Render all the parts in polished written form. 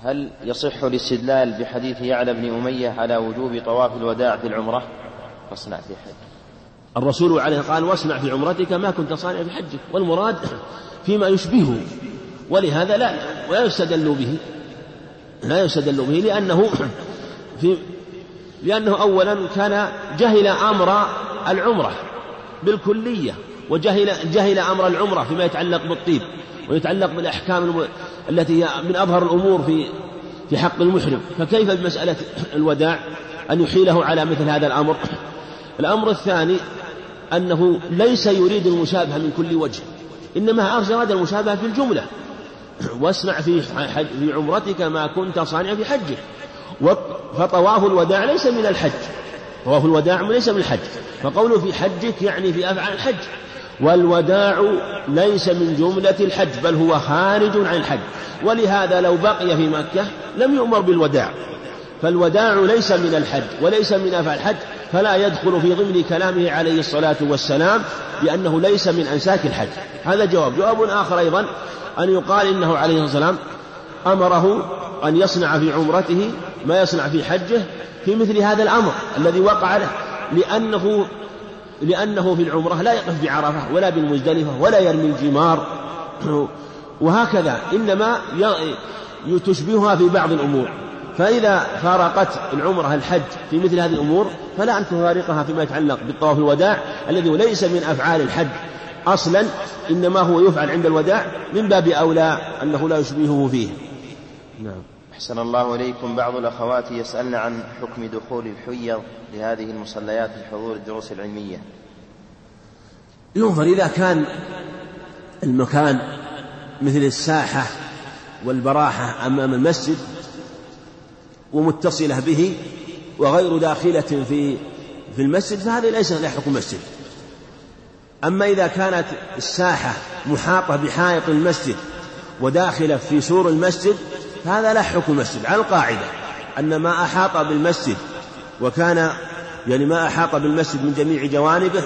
هل يصح الاستدلال بحديث يعلى بن أمية على وجوب طواف الوداع في العمرة؟ واصنع في حج. الرسول عليه قال واصنع في عمرتك ما كنت صانع في حجك، والمراد فيما يشبهه، ولهذا لا يستدل به لأنه أولا كان جهل أمر العمرة بالكلية، وجهل أمر العمرة فيما يتعلق بالطيب ويتعلق بالأحكام التي هي من أظهر الأمور في حق المحرم، فكيف بمسألة الوداع أن يحيله على مثل هذا الأمر؟ الأمر الثاني أنه ليس يريد المشابهة من كل وجه، إنما أراد المشابهة في الجملة، واصنع في عمرتك ما كنت صانع في حجك. فطواف الوداع ليس من الحج، طواف الوداع ليس من الحج، فقوله في حجك يعني في أفعال الحج، والوداع ليس من جملة الحج بل هو خارج عن الحج، ولهذا لو بقي في مكة لم يؤمر بالوداع، فالوداع ليس من الحج وليس من أفعال الحج، فلا يدخل في ضمن كلامه عليه الصلاة والسلام لأنه ليس من أنساك الحج. هذا جواب آخر أيضا أن يقال إنه عليه الصلاة والسلام أمره أن يصنع في عمرته ما يصنع في حجه في مثل هذا الأمر الذي وقع له، لأنه في العمرة لا يقف بعرفة ولا بالمزدلفة ولا يرمي الجمار وهكذا، إنما تشبهها في بعض الأمور، فإذا فارقت العمرة الحج في مثل هذه الأمور فلا أن تفارقها فيما يتعلق بالطواف الوداع الذي ليس من أفعال الحج أصلا، إنما هو يفعل عند الوداع، من باب أولى أنه لا يشبهه فيه. نعم. أحسن الله إليكم. بعض الأخوات يسألن عن حكم دخول الحيض لهذه المصليات لحضور الدروس العلمية. ينظر إذا كان المكان مثل الساحة والبراحة أمام المسجد ومتصلة به وغير داخلة في المسجد فهذا ليس له حكم مسجد. أما إذا كانت الساحة محاطة بحائط المسجد وداخلة في سور المسجد فهذا لا حكم مسجد، على القاعدة أن ما أحاط بالمسجد وكان ما أحاط بالمسجد من جميع جوانبه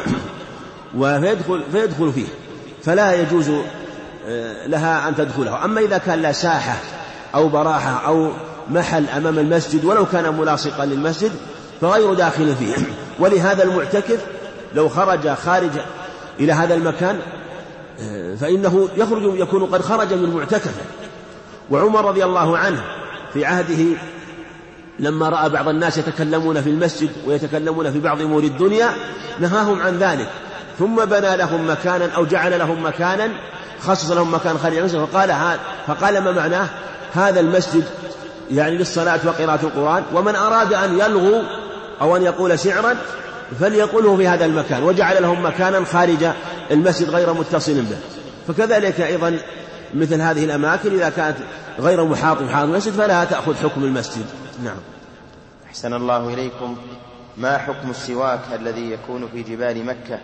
فيدخل فيه فلا يجوز لها أن تدخله. أما إذا كان لا ساحة أو براحة أو محل أمام المسجد ولو كان ملاصقا للمسجد فغير داخل فيه، ولهذا المعتكف لو خارج إلى هذا المكان فإنه يكون قد خرج من معتكفه. وعمر رضي الله عنه في عهده لما رأى بعض الناس يتكلمون في المسجد ويتكلمون في بعض أمور الدنيا نهاهم عن ذلك، ثم بنى لهم مكانا أو جعل لهم مكانا، خصص لهم مكان خارج المسجد، فقال ما معناه هذا المسجد للصلاة وقراءة القرآن، ومن أراد أن يلغو أو أن يقول شعرا فليقوله في هذا المكان، وجعل لهم مكانا خارج المسجد غير متصل به. فكذلك أيضا مثل هذه الأماكن إذا كانت غير محاط المسجد فلا تأخذ حكم المسجد. نعم. أحسن الله إليكم. ما حكم السواك الذي يكون في جبال مكة؟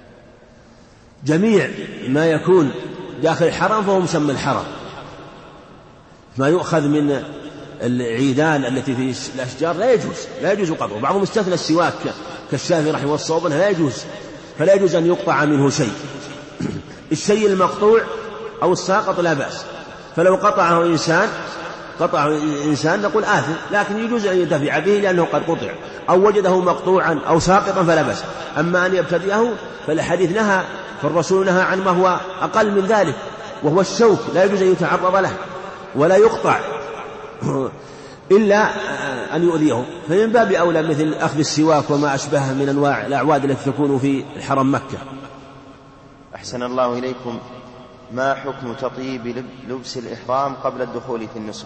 جميع ما يكون داخل الحرم فهو مسمى الحرم، ما يؤخذ من العيدان التي في الأشجار لا يجوز قطعه. بعضهم استثنى السواك كالشافعي رحمه الله والصواب لا يجوز، فلا يجوز أن يقطع منه شيء. الشيء المقطوع أو الساقط لا بأس، فلو قطعه إنسان نقول آثم، لكن يجوز أن ينتفع به لأنه قد قطع، أو وجده مقطوعا أو ساقطا فلا بأس. أما أن يبتدئه فالحديث نهى، فالرسول نهى عن ما هو أقل من ذلك وهو الشوك، لا يجوز أن يتعرض له ولا يقطع إلا أن يؤذيه، فمن باب أولى مثل أخذ السواك وما أشبهه من أنواع الأعواد التي تكون في الحرم مكة. أحسن الله إليكم. ما حكم تطيب لبس الإحرام قبل الدخول في النسك؟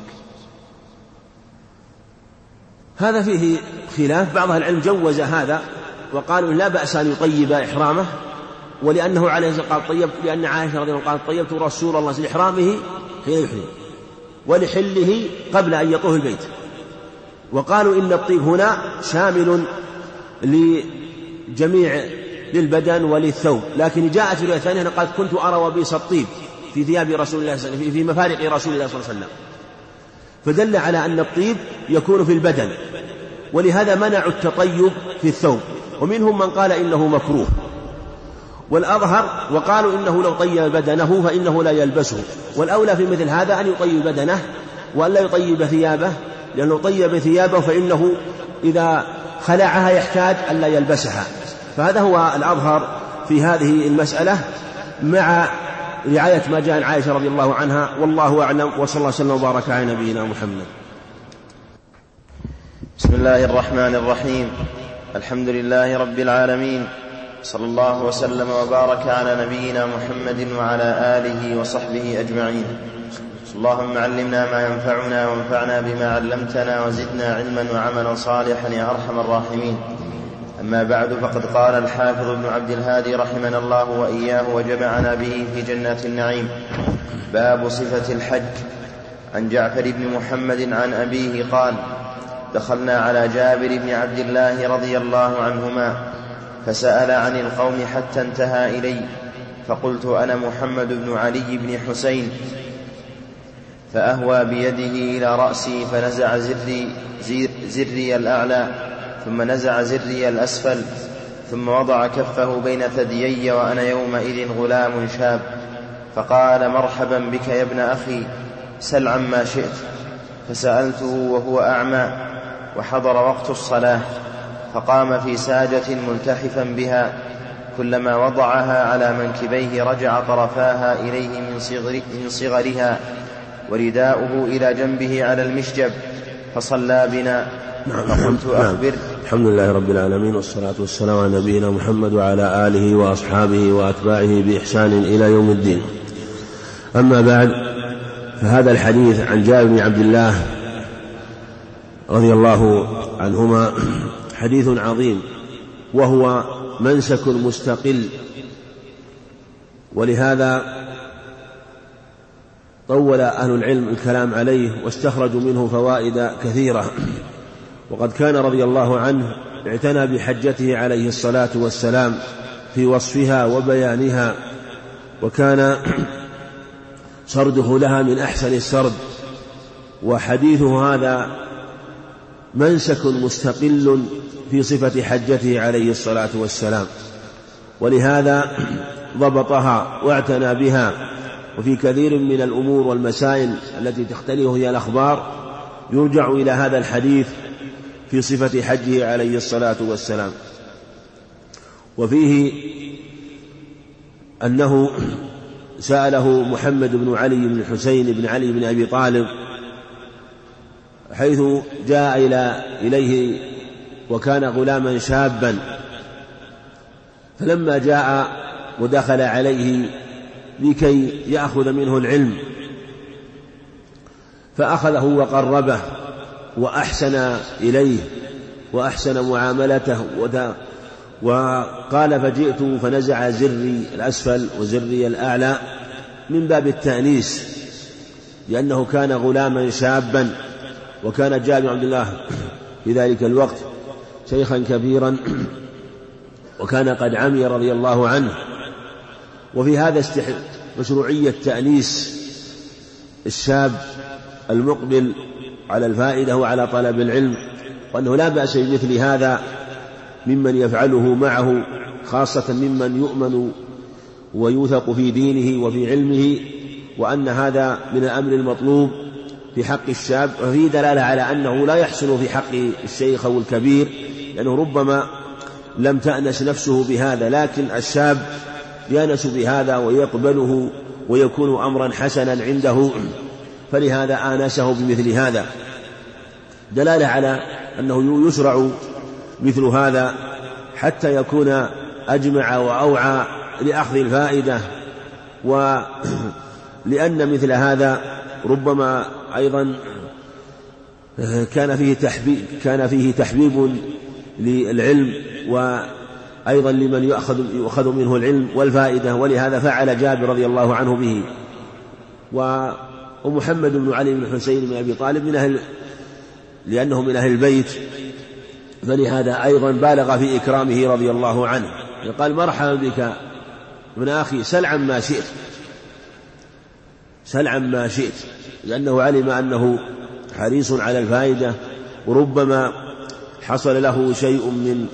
هذا فيه خلاف، بعض العلم جوز هذا وقالوا لا بأس أن يطيب إحرامه، ولأنه عليه الصلاة والسلام قال طيب، لأن عائشة رضي الله عنها قالت طيبت رسول الله لإحرامه حين يحرم ولحله قبل أن يطوف البيت. وقالوا إن الطيب هنا شامل لجميع للبدن وللثوب، لكن جاءت في رواية ثانية قالت كنت أرى وبيص الطيب في ثياب رسول الله صلى الله عليه وسلم في مفارق رسول الله صلى الله عليه وسلم، فدل على أن الطيب يكون في البدن، ولهذا منعوا التطيب في الثوب. ومنهم من قال إنه مكروه، والأظهر وقالوا إنه لو طيب بدنه فإنه لا يلبسه، والأولى في مثل هذا أن يطيب بدنه وأن لا يطيب ثيابه، لأنه طيب ثيابه فإنه إذا خلعها يحتاج أن لا يلبسها. فهذا هو الأظهر في هذه المسألة، مع رعاية ما جاء عن عائشة رضي الله عنها، والله أعلم، وصلى الله وسلم وبارك على نبينا محمد. بسم الله الرحمن الرحيم. الحمد لله رب العالمين، صلى الله وسلم وبارك على نبينا محمد وعلى آله وصحبه أجمعين. اللهم علمنا ما ينفعنا وانفعنا بما علمتنا وزدنا علما وعملا صالحا يا أرحم الراحمين. أما بعد، فقد قال الحافظ ابن عبد الهادي رحمنا الله وإياه وجمعنا به في جنات النعيم: باب صفة الحج. عن جعفر بن محمد عن أبيه قال: دخلنا على جابر بن عبد الله رضي الله عنهما فسأل عن القوم حتى انتهى إلي، فقلت: أنا محمد بن علي بن حسين. فأهوى بيده إلى رأسي فنزع زري الأعلى، ثم نزع زري الأسفل، ثم وضع كفه بين ثديي وأنا يومئذ غلام شاب، فقال: مرحبا بك يا ابن أخي، سل عما شئت. فسألته وهو أعمى، وحضر وقت الصلاة، فقام في ساجة ملتحفا بها، كلما وضعها على منكبيه رجع طرفاها إليه من صغرها، ورداؤه إلى جنبه على المشجب، فصلى بنا. فقلت: أخبر. الحمد لله رب العالمين، والصلاة والسلام على نبينا محمد وعلى آله وأصحابه وأتباعه بإحسان إلى يوم الدين. أما بعد، فهذا الحديث عن جابر بن عبد الله رضي الله عنهما حديث عظيم، وهو منسك مستقل، ولهذا طول أهل العلم الكلام عليه واستخرجوا منه فوائد كثيرة. وقد كان رضي الله عنه اعتنى بحجته عليه الصلاة والسلام في وصفها وبيانها، وكان سرده لها من أحسن السرد، وحديثه هذا منسك مستقل في صفة حجته عليه الصلاة والسلام، ولهذا ضبطها واعتنى بها. وفي كثير من الأمور والمسائل التي تختلف هي الأخبار يرجع إلى هذا الحديث في صفة حجه عليه الصلاة والسلام. وفيه أنه سأله محمد بن علي بن الحسين بن علي بن أبي طالب، حيث جاء إليه وكان غلاما شابا، فلما جاء ودخل عليه لكي يأخذ منه العلم فأخذه وقربه وأحسن إليه وأحسن معاملته، وقال: فجئت فنزع زري الأسفل وزري الأعلى، من باب التأنيس، لأنه كان غلاما شابا، وكان جابر بن عبد الله في ذلك الوقت شيخا كبيرا، وكان قد عمي رضي الله عنه. وفي هذا مشروعية تأنيس الشاب المقبل على الفائدة وعلى طلب العلم، وأنه لا بأس بمثل هذا ممن يفعله معه، خاصة ممن يؤمن ويوثق في دينه وفي علمه، وأن هذا من الأمر المطلوب في حق الشاب. وفيه دلالة على أنه لا يحسن في حق الشيخ أو الكبير، لأنه ربما لم تأنس نفسه بهذا، لكن الشاب يأنس بهذا ويقبله ويكون أمرا حسنا عنده، فلهذا آنسه بمثل هذا، دلالة على أنه يشرع مثل هذا حتى يكون أجمع وأوعى لأخذ الفائدة. ولأن مثل هذا ربما أيضا كان فيه تحبيب للعلم، وأيضا لمن يؤخذ منه العلم والفائدة، ولهذا فعل جابر رضي الله عنه به. ومحمد بن علي بن حسين بن أبي طالب لأنه من أهل البيت، فلهذا أيضا بالغ في إكرامه رضي الله عنه، قال: مرحبا بك ابن أخي، سل عما شئت، سل عما شئت، لأنه علم أنه حريص على الفائدة، وربما حصل له شيء من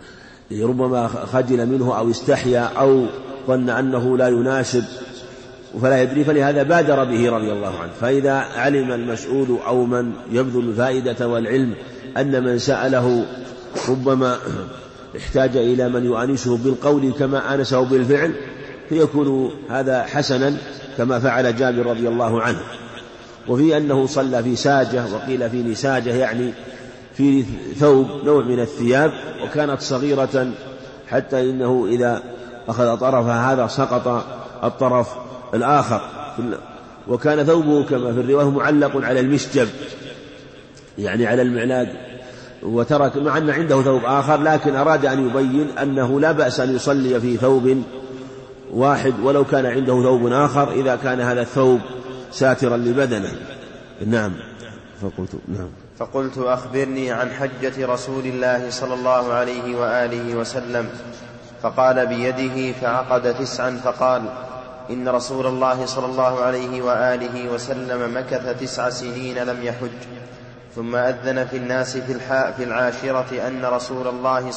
ربما خجل منه أو استحيا أو ظن أنه لا يناسب فلا يدري، فلهذا بادر به رضي الله عنه. فإذا علم المسؤول أو من يبذل الفائدة والعلم أن من سأله ربما احتاج إلى من يؤانسه بالقول كما آنسه بالفعل، فيكون هذا حسنا كما فعل جابر رضي الله عنه. وفي أنه صلى في ساجة، وقيل في نساجة يعني في ثوب نوع من الثياب، وكانت صغيرة حتى إنه إذا أخذ طرفها هذا سقط الطرف الآخر، وكان ثوبه كما في الرواية معلق على المشجب يعني على المعلاق، وترك مع أن عنده ثوب آخر، لكن أراد أن يبين أنه لا بأس أن يصلي في ثوب واحد ولو كان عنده ثوب آخر إذا كان هذا الثوب ساترا لبدنه. نعم. فقلت أخبرني عن حجة رسول الله صلى الله عليه وآله وسلم، فقال بيده فعقد 9 فقال إن رسول الله صلى الله عليه وآله وسلم مكث 9 سنين لم يحج، ثم أذن في الناس في العاشرة أن رسول الله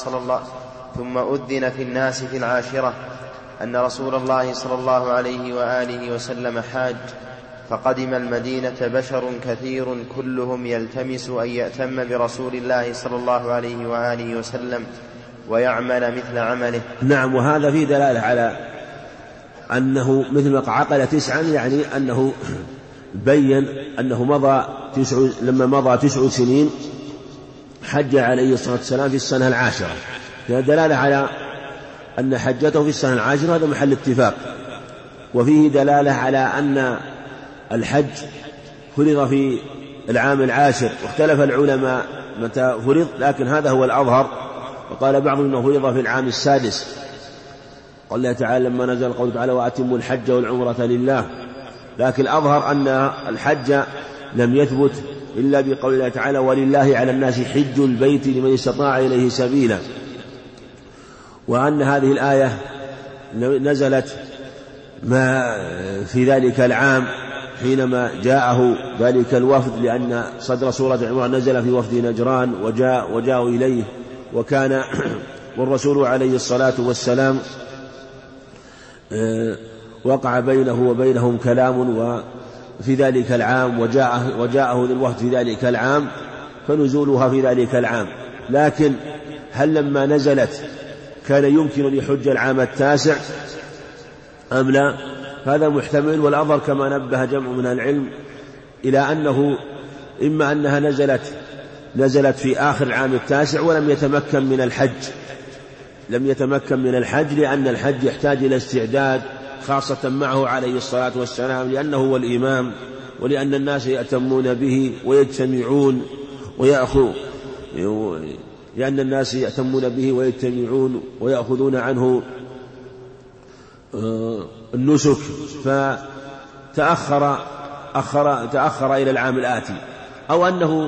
صلى الله عليه وآله وسلم حاج، فقدم المدينة بشر كثير كلهم يلتمس أن يأتم برسول الله صلى الله عليه وآله وسلم ويعمل مثل عمله. نعم. وهذا فيه دلالة على أنه مثل ما عقد 9، يعني أنه بين أنه لما مضى 9 سنين حج عليه الصلاة والسلام في السنة 10. فهذا دلالة على أن حجته في السنة 10، هذا محل اتفاق. وفيه دلالة على أن الحج فرض في العام 10، واختلف العلماء متى فرض، لكن هذا هو الأظهر. وقال بعضهم أنه فرض في العام 6. قال الله تعالى لما نزل قوله تعالى وأتموا الحج والعمرة لله، لكن الأظهر أن الحج لم يثبت إلا بقول الله تعالى ولله على الناس حج البيت لمن استطاع إليه سبيلا، وأن هذه الآية نزلت ما في ذلك العام حينما جاءه ذلك الوفد، لأن صدر سورة عمران نزل في وفد نجران وجاءوا إليه، وكان والرسول عليه الصلاة والسلام وقع بينه وبينهم كلام وفي ذلك العام، وجاءه الوفد في ذلك العام، فنزولها في ذلك العام. لكن هل لما نزلت كان يمكن أن يحج العام 9 أم لا؟ هذا محتمل. والأظهر كما نبه جمع من العلم إلى أنه إما أنها نزلت في آخر العام 9 ولم يتمكن من الحج، لأن الحج يحتاج إلى استعداد خاصة معه عليه الصلاة والسلام، لأنه هو الإمام، ولأن الناس يأتمون به ويجتمعون ويأخذون عنه النسك، فتأخر إلى العام الآتي، أو أنه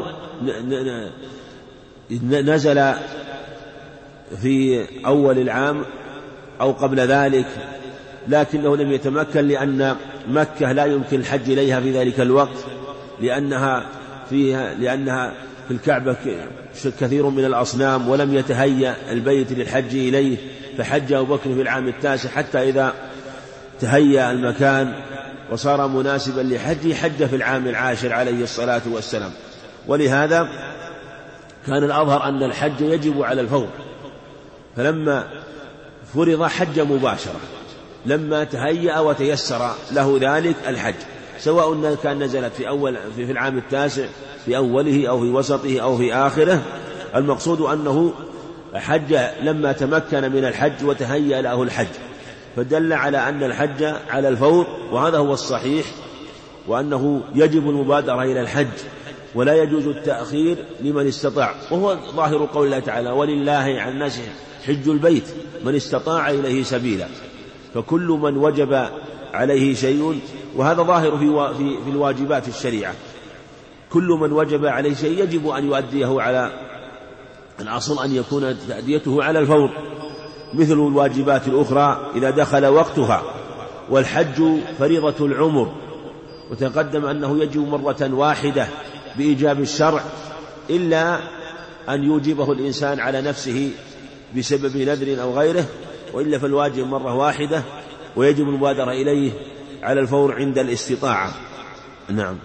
نزل في أول العام أو قبل ذلك لكنه لم يتمكن، لأن مكة لا يمكن الحج إليها في ذلك الوقت، لأنها في الكعبة كثير من الأصنام، ولم يتهيأ البيت للحج إليه، فحج أبو بكر في العام 9 حتى إذا تهيأ المكان وصار مناسبا لحجه حج في العام 10 عليه الصلاة والسلام. ولهذا كان الأظهر أن الحج يجب على الفور، فلما فرض حج مباشرة لما تهيأ وتيسر له ذلك الحج، سواء كان نزلت في العام 9 في أوله أو في وسطه أو في آخره، المقصود أنه حج لما تمكن من الحج وتهيأ له الحج، فدل على أن الحج على الفور، وهذا هو الصحيح، وأنه يجب المبادرة إلى الحج ولا يجوز التأخير لمن استطاع، وهو ظاهر قول الله تعالى ولله على الناس حج البيت من استطاع إليه سبيلا، فكل من وجب عليه شيء، وهذا ظاهر في الواجبات الشريعة، كل من وجب عليه شيء يجب أن يؤديه على الأصل أن يكون تأديته على الفور، مثل الواجبات الأخرى إذا دخل وقتها. والحج فريضة العمر، وتقدم أنه يجب مرة واحدة بإيجاب الشرع، إلا أن يوجبه الإنسان على نفسه بسبب نذر أو غيره، وإلا فالواجب مرة واحدة ويجب المبادرة إليه على الفور عند الاستطاعة. نعم.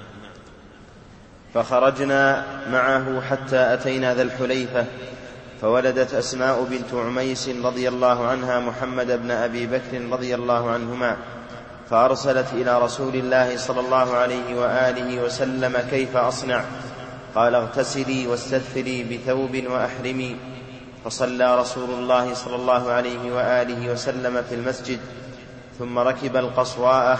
فخرجنا معه حتى أتينا ذا الحليفة، فولدت أسماء بنت عميس رضي الله عنها محمد بن أبي بكر رضي الله عنهما، فأرسلت إلى رسول الله صلى الله عليه وآله وسلم: كيف أصنع؟ قال: اغتسلي واستدثري بثوب وأحرمي. فصلى رسول الله صلى الله عليه وآله وسلم في المسجد، ثم ركب القصواء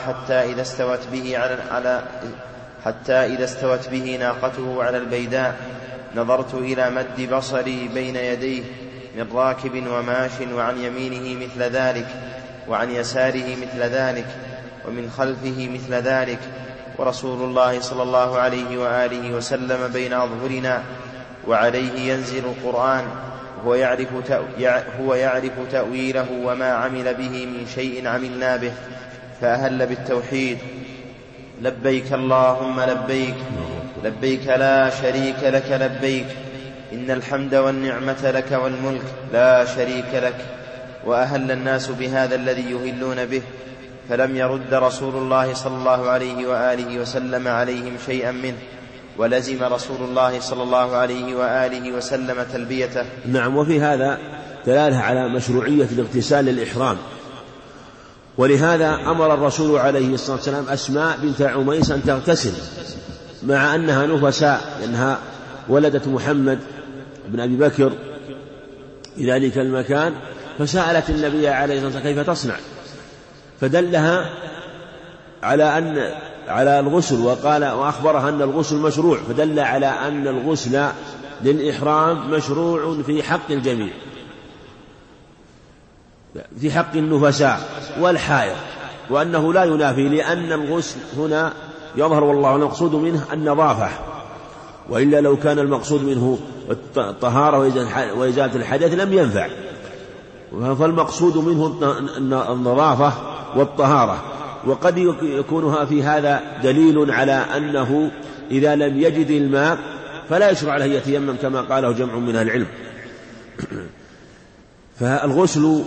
حتى إذا استوت به ناقته على البيداء نظرت إلى مد بصري بين يديه من راكب وماش، وعن يمينه مثل ذلك، وعن يساره مثل ذلك، ومن خلفه مثل ذلك، ورسول الله صلى الله عليه وآله وسلم بين أظهرنا، وعليه ينزل القرآن، هو يعرف تأويله وما عمل به من شيء عملنا به، فأهل بالتوحيد: لبيك اللهم لبيك، لبيك لا شريك لك لبيك، إن الحمد والنعمة لك والملك لا شريك لك. وأهل الناس بهذا الذي يهلون به، فلم يرد رسول الله صلى الله عليه وآله وسلم عليهم شيئا منه، ولزم رسول الله صلى الله عليه وآله وسلم تلبيته. نعم. وفي هذا دلالة على مشروعية الاغتسال للإحرام، ولهذا أمر الرسول عليه الصلاة والسلام أسماء بنت عميس أن تغتسل مع أنها نفساء، لأنها ولدت محمد بن أبي بكر في ذلك المكان، فسألت النبي عليه الصلاة والسلام كيف تصنع، فدلها على الغسل، وأخبرها أن الغسل مشروع، فدل على أن الغسل للإحرام مشروع في حق الجميع، في حق النفساء والحائض، وأنه لا ينافي، لأن الغسل هنا يظهر والله المقصود منه النظافة، وإلا لو كان المقصود منه الطهارة وإزالة الحدث لم ينفع، فالمقصود منه النظافة والطهارة. وقد يكونها في هذا دليل على أنه إذا لم يجد الماء فلا يشرع له يتيمم كما قاله جمع من العلم. فالغسل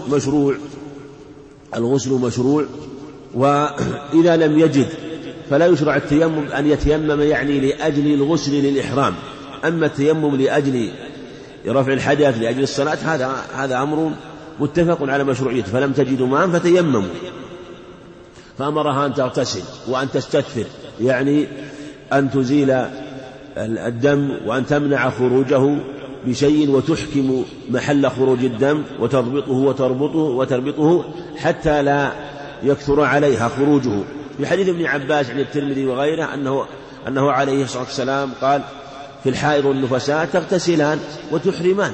مشروع، وإذا لم يجد فلا يشرع التيمم أن يتيمم يعني لأجل الغسل للإحرام. أما التيمم لأجل رفع الحدث لأجل الصلاة هذا أمر متفق على مشروعيته. فلم تجدوا ماء فتيمموا، فأمرها أن تغتسل وأن تستدثر، يعني أن تزيل الدم وأن خروجه بشيء، وتحكم محل خروج الدم وتربطه حتى لا يكثر عليها خروجه. في حديث ابن عباس عن الترمذي وغيره أنه عليه الصلاة والسلام قال: في الحائض والنفساء تغتسلان وتحرمان،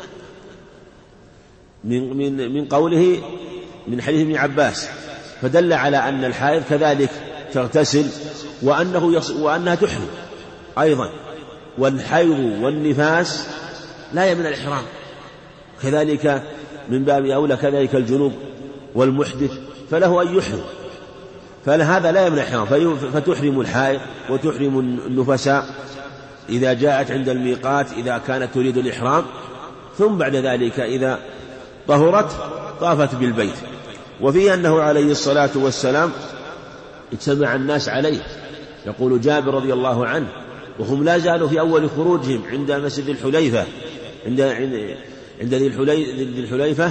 من قوله من حديث ابن عباس، فدل على أن الحائض كذلك تغتسل وأنها تحرم أيضا. والحيض والنفاس لا يمنع الإحرام، كذلك من باب أولى كذلك الجنوب والمحدث فله أن يحرم، فهذا لا يمنع الإحرام، فتحرم الحائض وتحرم النفساء إذا جاءت عند الميقات إذا كانت تريد الإحرام، ثم بعد ذلك إذا طهرت طافت بالبيت. وفيه أنه عليه الصلاة والسلام اجتمع الناس عليه، يقول جابر رضي الله عنه، وهم لا زالوا في أول خروجهم عند مسجد الحليفة عند ذي الحليفة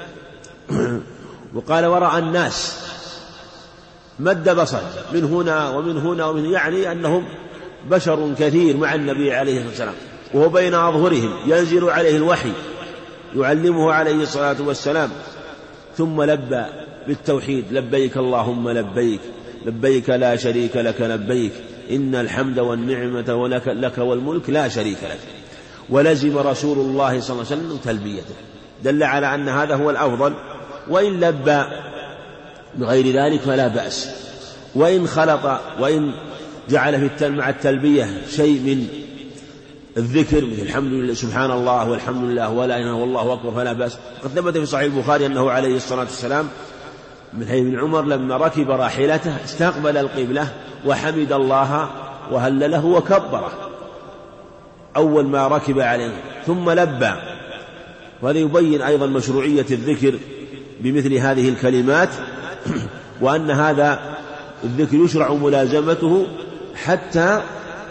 وقال: ورأى الناس مد بصر من هنا ومن هنا ومن، يعني أنهم بشر كثير مع النبي عليه الصلاة والسلام، وهو بين أظهرهم ينزل عليه الوحي يعلمه عليه الصلاة والسلام، ثم لبى بالتوحيد: لبيك اللهم لبيك، لبيك لا شريك لك لبيك، إن الحمد والنعمة لك والملك لا شريك لك. ولزم رسول الله صلى الله عليه وسلم تلبيته، دل على أن هذا هو الأفضل. وإن لبى بغير ذلك فلا بأس، وإن خلط وإن جعل مع التلبية شيء من الذكر مثل الحمد لله سبحان الله والحمد لله ولا إله إلا الله أكبر فلا بأس. قد ثبت في صحيح البخاري أنه عليه الصلاة والسلام من حديث ابن عمر لما ركب راحلته استقبل القبلة وحمد الله وهلله وكبره أول ما ركب عليه، ثم لبى. وهذا يبين أيضا مشروعية الذكر بمثل هذه الكلمات، وأن هذا الذكر يشرع ملازمته حتى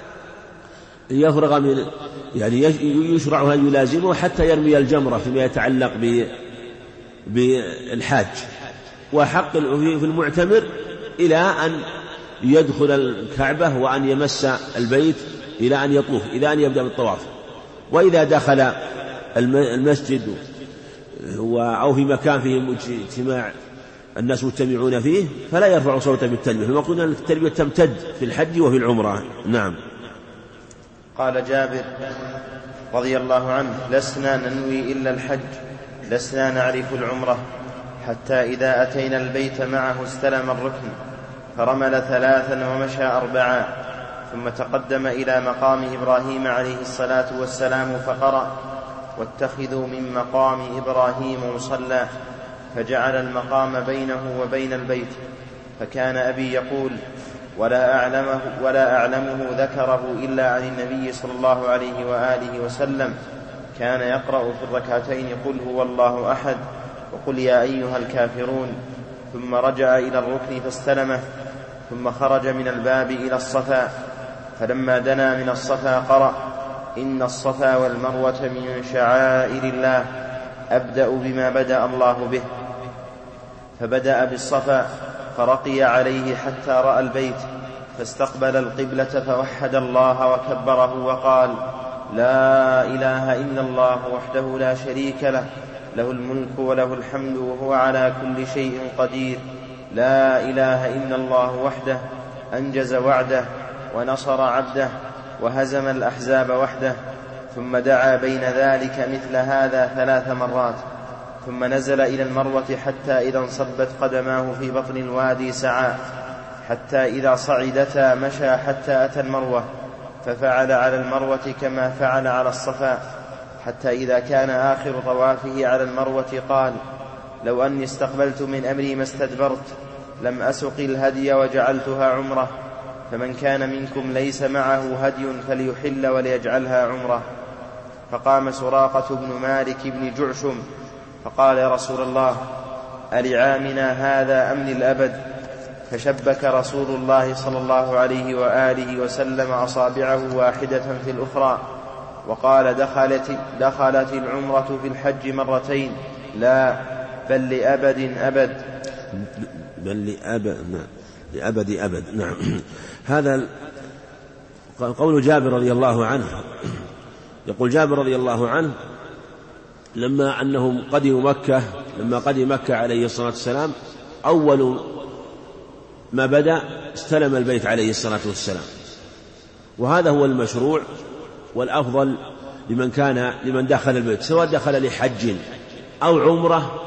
يفرغ من يعني يشرع أن يلازمه حتى يرمي الجمرة فيما يتعلق بالحاج، وحق في المعتمر إلى أن يدخل الكعبة وأن يمس البيت إلى أن يطوف، إلى أن يبدأ بالطواف. وإذا دخل المسجد أو في مكان فيه اجتماع الناس مجتمعون فيه فلا يرفع صوته بالتلبية، فما قلنا أن التلبية تمتد في الحج وفي العمرة. نعم. قال جابر رضي الله عنه: لسنا ننوي إلا الحج، لسنا نعرف العمرة، حتى إذا أتينا البيت معه استلم الركن فرمل 3 ومشى 4، ثم تقدم إلى مقام إبراهيم عليه الصلاة والسلام فقرأ: واتخذوا من مقام إبراهيم مصلى، فجعل المقام بينه وبين البيت. فكان أبي يقول: ولا أعلمه ذكره إلا عن النبي صلى الله عليه وآله وسلم، كان يقرأ في الركعتين: قل هو الله أحد، وقل يا أيها الكافرون، ثم رجع إلى الركن فاستلمه، ثم خرج من الباب إلى الصفا، فلما دنا من الصفا قرأ: إن الصفا والمروة من شعائر الله، أبدأ بما بدأ الله به. فبدأ بالصفا فرقي عليه حتى رأى البيت، فاستقبل القبلة فوحد الله وكبره وقال: لا إله إلا الله وحده لا شريك له، له الملك وله الحمد وهو على كل شيء قدير، لا إله إلا الله وحده، أنجز وعده ونصر عبده وهزم الأحزاب وحده. ثم دعا بين ذلك مثل هذا 3 مرات، ثم نزل إلى المروة حتى إذا انصبت قدماه في بطن الوادي سعى، حتى إذا صعدتا مشى حتى أتى المروة، ففعل على المروة كما فعل على الصفا، حتى إذا كان آخر طوافه على المروة قال: لو أني استقبلت من أمري ما استدبرت، لم أسق الهدي وجعلتها عمرة، فمن كان منكم ليس معه هدي فليحل وليجعلها عمرة. فقام سراقة بن مالك بن جعشم فقال: يا رسول الله، ألعامنا هذا أم للأبد؟ فشبك رسول الله صلى الله عليه وآله وسلم أصابعه واحدة في الأخرى وقال: دخلت العمرة في الحج مرتين، لا بل لأبد أبد، بل لأبد أبد. نعم. هذا قول جابر رضي الله عنه. يقول جابر رضي الله عنه: لما قدم مكة عليه الصلاة والسلام، أول ما بدأ استلم البيت عليه الصلاة والسلام، وهذا هو المشروع والأفضل لمن دخل البيت، سواء دخل لحج أو عمرة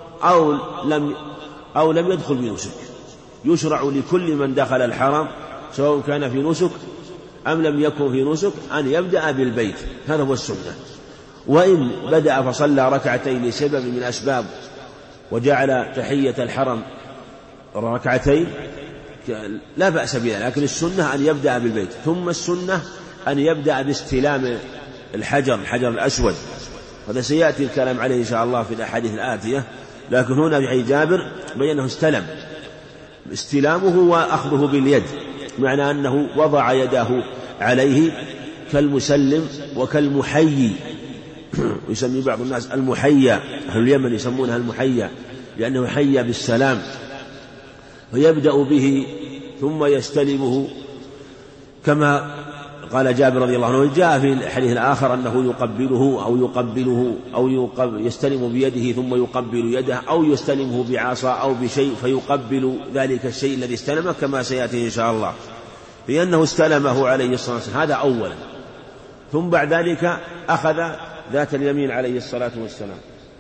أو لم يدخل بنسك. يشرع لكل من دخل الحرم سواء كان في نسك أم لم يكن في نسك أن يبدأ بالبيت، هذا هو السنة. وإن بدأ فصلى ركعتين لسبب من أسباب وجعل تحية الحرم ركعتين لا بأس بها، لكن السنة أن يبدأ بالبيت، ثم السنة أن يبدأ باستلام الحجر الأسود، هذا سيأتي الكلام عليه إن شاء الله في الأحاديث الآتية. لكن هنا في حديث جابر بينه استلامه وأخذه باليد، معنى أنه وضع يده عليه كالمسلم وكالمحيي، يسمي بعض الناس المحيا، أهل اليمن يسمونها المحيا لأنه حيا بالسلام، فيبدأ به ثم يستلمه كما قال جابر رضي الله عنه. جاء في الحديث الآخر أنه يقبله أو يستلم بيده ثم يقبل يده، أو يستلمه بعصا أو بشيء فيقبل ذلك الشيء الذي استلمه كما سيأتي إن شاء الله، لأنه استلمه عليه الصلاة والسلام، هذا أولا. ثم بعد ذلك أخذ ذات اليمين عليه الصلاة والسلام،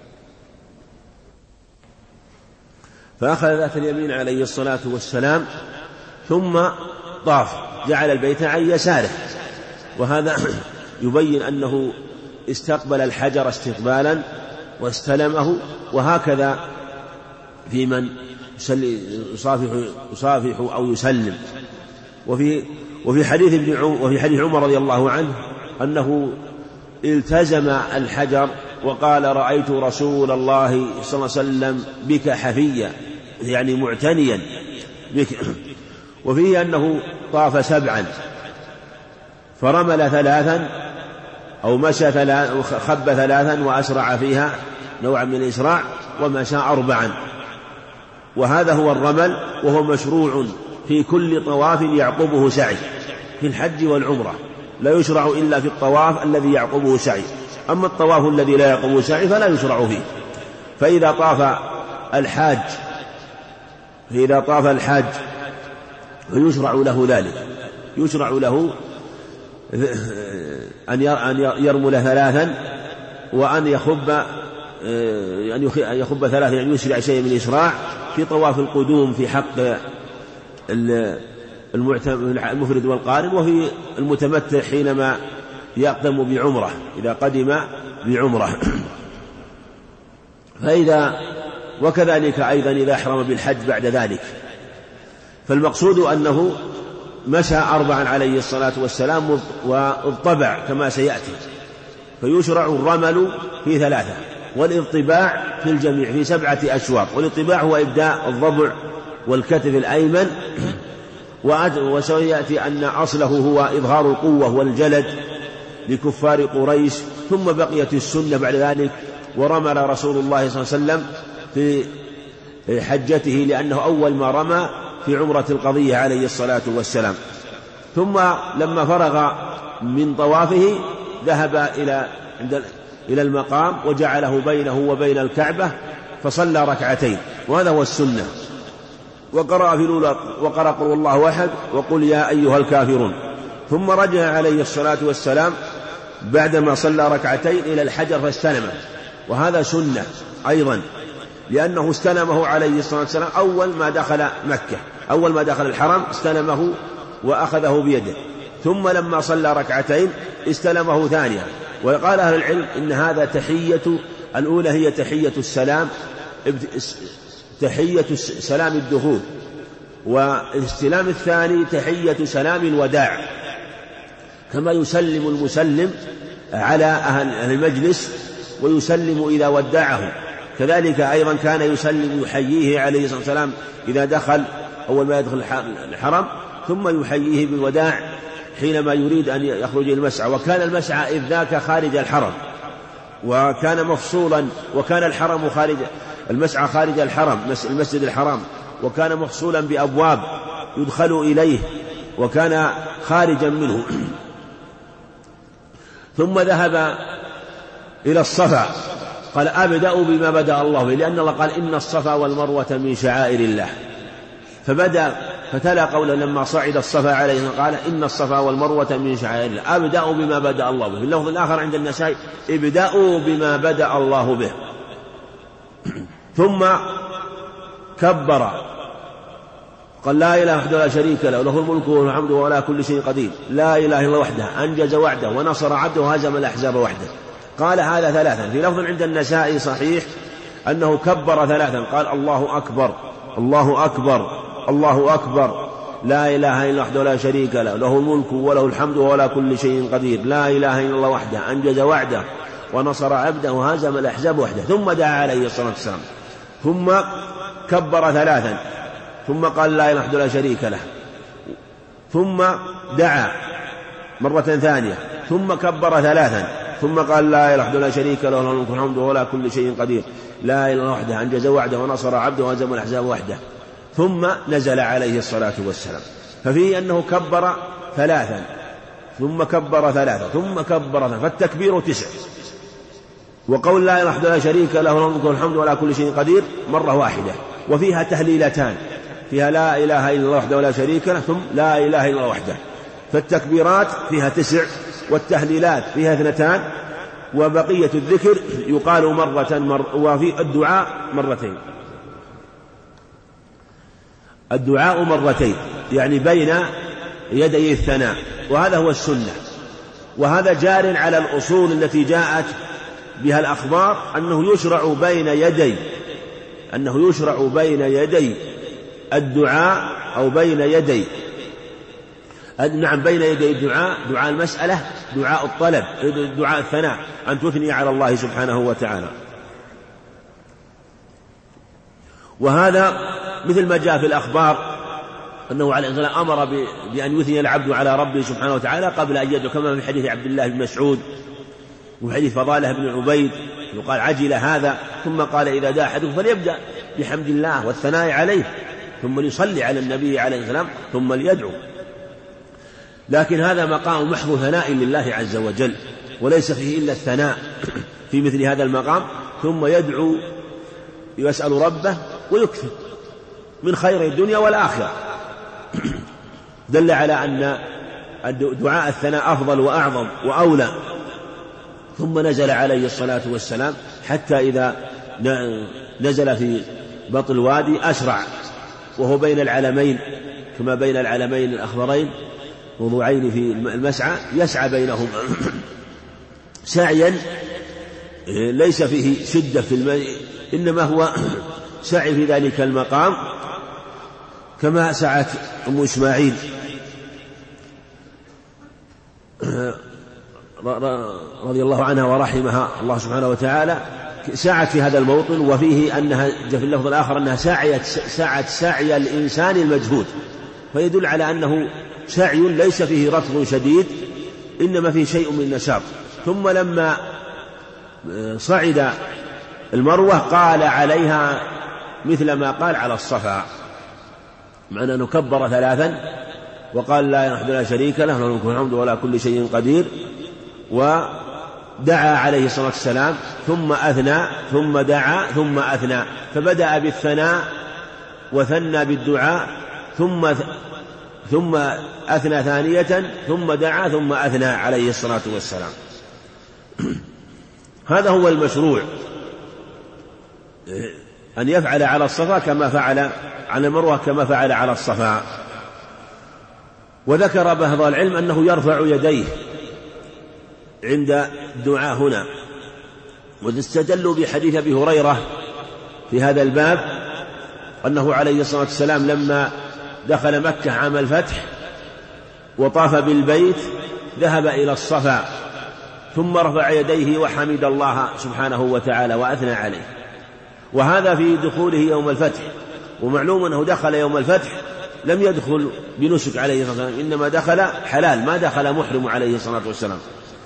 فأخذ ذات اليمين عليه الصلاة والسلام ثم طاف، جعل البيت عن يساره، وهذا يبين أنه استقبل الحجر استقبالا واستلمه. وهكذا في من يصافح أو يسلم. وفي حديث عمر رضي الله عنه أنه التزم الحجر وقال: رأيت رسول الله صلى الله عليه وسلم بك حفيا، يعني معتنيا بك. وفيه أنه طاف 7 فرمل 3 أو مشى 3 خب 3 وأسرع فيها نوعا من الإسراع ومشى 4. وهذا هو الرمل، وهو مشروع في كل طواف يعقبه سعي في الحج والعمرة، لا يشرع إلا في الطواف الذي يعقبه سعي، أما الطواف الذي لا يعقبه سعي فلا يشرع فيه. فإذا طاف الحاج فيشرع له ذلك، يشرع له أن يرمل 3 وأن يخب 3، يعني يسرع شيء من الإسراع في طواف القدوم في حق المفرد والقارن، وفي المتمتع حينما يقدم بعمرة إذا قدم بعمرة. وكذلك أيضا إذا أحرم بالحج بعد ذلك. فالمقصود أنه مشى 4 عليه الصلاة والسلام واضطبع كما سيأتي، فيشرع الرمل في 3 والاضطباع في الجميع في 7 أشواط. والاضطباع هو إبداء الضبع والكتف الأيمن، وسيأتي أن أصله هو إظهار القوة والجلد لكفار قريش، ثم بقيت السنة بعد ذلك. ورمل رسول الله صلى الله عليه وسلم في حجته لأنه أول ما رمى في عمرة القضية عليه الصلاة والسلام. ثم لما فرغ من طوافه ذهب إلى المقام وجعله بينه وبين الكعبة فصلى 2 وهذا هو السنة. وقرأ في الأولى وقرأ قل الله أحد وقل يا أيها الكافرون، ثم رجع عليه الصلاة والسلام بعدما صلى 2 إلى الحجر فاستلمه، وهذا سنة أيضا لأنه استلمه عليه الصلاة والسلام أول ما دخل مكة، أول ما دخل الحرم استلمه وأخذه بيده، ثم لما صلى 2 استلمه ثانية. وقال أهل العلم إن هذا تحية الأولى هي تحية السلام، تحية سلام الدخول، والاستلام الثاني تحية سلام الوداع، كما يسلم المسلم على أهل المجلس ويسلم إذا ودعه، كذلك أيضا كان يسلم يحييه عليه الصلاة والسلام إذا دخل أول ما يدخل الحرم، ثم يحييه بالوداع حينما يريد أن يخرج المسعى. وكان المسعى إذ ذاك خارج الحرم، وكان مفصولا، وكان الحرم خارج المسعى خارج الحرم المسجد الحرام، وكان مفصولا بأبواب يدخل إليه، وكان خارجا منه. ثم ذهب إلى الصفا، قال أبدأ بما بدأ الله به، لأن الله قال إن الصفا والمروة من شعائر الله، فتلا قوله لما صعد الصفا عليه قال إن الصفا والمروة من شعائر الله، أبدأ بما بدأ الله به. في اللفظ الآخر عند النسائي ابدأوا بما بدأ الله به. ثم كبر قال لا إله وحده لا شريك له، له الملك وله الحمد وهو على كل شيء قدير، لا إله إلا الله وحده أنجز وعده ونصر عبده وهزم الأحزاب وحده. قال هذا 3. في لفظ عند النسائي صحيح أنه كبر 3، قال الله أكبر الله أكبر الله أكبر، لا إله إلا وحده لا شريك له، له الملك وله الحمد وهو على كل شيء قدير، لا إله إلا الله وحده أنجز وعده ونصر عبده وهزم الأحزاب وحده. ثم دعا عليه الصلاة والسلام، ثم كبر 3، ثم قال لا إله وحده لا شريك له، ثم دعا مرة ثانية، ثم كبر 3، ثم قال لا إله وحده لا شريك له، له الملك والحمد وهو على كل شيء قدير، لا إله إلا الله وحده أنجز وعده ونصر عبده وهزم الأحزاب وحده. ثم نزل عليه الصلاة والسلام. ففيه أنه كبر 3، ثم كبر 3، ثم كبر 3، فالتكبير 9. وقول لا إله وحده لا شريك له، له الملك والحمد وعلى كل شيء قدير مرة واحدة. وفيها تهليلتان، فيها لا إله إلا الله وحده لا شريك له، ثم لا إله إلا الله وحده. فالتكبيرات فيها 9 والتهليلات فيها 2، وبقية الذكر يقال مرة وفي الدعاء 2. الدعاء 2 يعني بين يدي الثناء، وهذا هو السنة. وهذا جار على الأصول التي جاءت بها الأخبار أنه يشرع بين يدي الدعاء أو بين يدي الدعاء، دعاء المسألة، دعاء الطلب، دعاء الثناء، أن تثني على الله سبحانه وتعالى. وهذا مثل ما جاء في الأخبار أنه عليه الصلاة والسلام أمر بأن يثني العبد على ربه سبحانه وتعالى قبل أن يدعو، كما في حديث عبد الله بن مسعود وحديث فضالة بن عبيد يقال عجل هذا، ثم قال إذا دعا أحدكم فليبدأ بحمد الله والثناء عليه ثم ليصلي على النبي عليه السلام ثم ليدعو. لكن هذا مقام محض ثناء لله عز وجل، وليس فيه إلا الثناء في مثل هذا المقام، ثم يدعو يسأل ربه ويكثر من خير الدنيا والآخرة. دل على أن دعاء الثناء أفضل وأعظم وأولى. ثم نزل عليه الصلاة والسلام حتى إذا نزل في بطن الوادي أسرع، وهو بين العلمين كما بين العلمين الأخضرين موضوعين في المسعى، يسعى بينهم سعيا ليس فيه شدة في الماء، إنما هو سعي في ذلك المقام كما سعت أم إسماعيل رضي الله عنها ورحمها الله سبحانه وتعالى، سعت في هذا الموطن. وفيه أنها في اللفظ الآخر أنها سعت سعي الإنسان المجهود، فيدل على أنه سعي ليس فيه ركض شديد، إنما فيه شيء من نشاط. ثم لما صعد المروة قال عليها مثل ما قال على الصفا، معنى أنه كبر ثلاثا وقال لا نحن لا شريك له له الملك والحمد ولا كل شيء قدير، ودعا عليه الصلاة والسلام ثم أثنى ثم دعا ثم أثنى، فبدأ بالثناء وثنى بالدعاء ثم أثنى ثانية ثم دعا ثم أثنى عليه الصلاة والسلام. هذا هو المشروع، أن يفعل على الصفا كما فعل على المروة كما فعل على الصفا. وذكر بعض العلم أنه يرفع يديه عند الدعاء هنا، واستدلوا بحديث أبي هريرة في هذا الباب أنه عليه الصلاة والسلام لما دخل مكة عام الفتح وطاف بالبيت ذهب إلى الصفا ثم رفع يديه وحمد الله سبحانه وتعالى وأثنى عليه، وهذا في دخوله يوم الفتح. ومعلوم أنه دخل يوم الفتح لم يدخل بنسك عليه الصلاة والسلام، إنما دخل حلال، ما دخل محرم عليه الصلاة والسلام.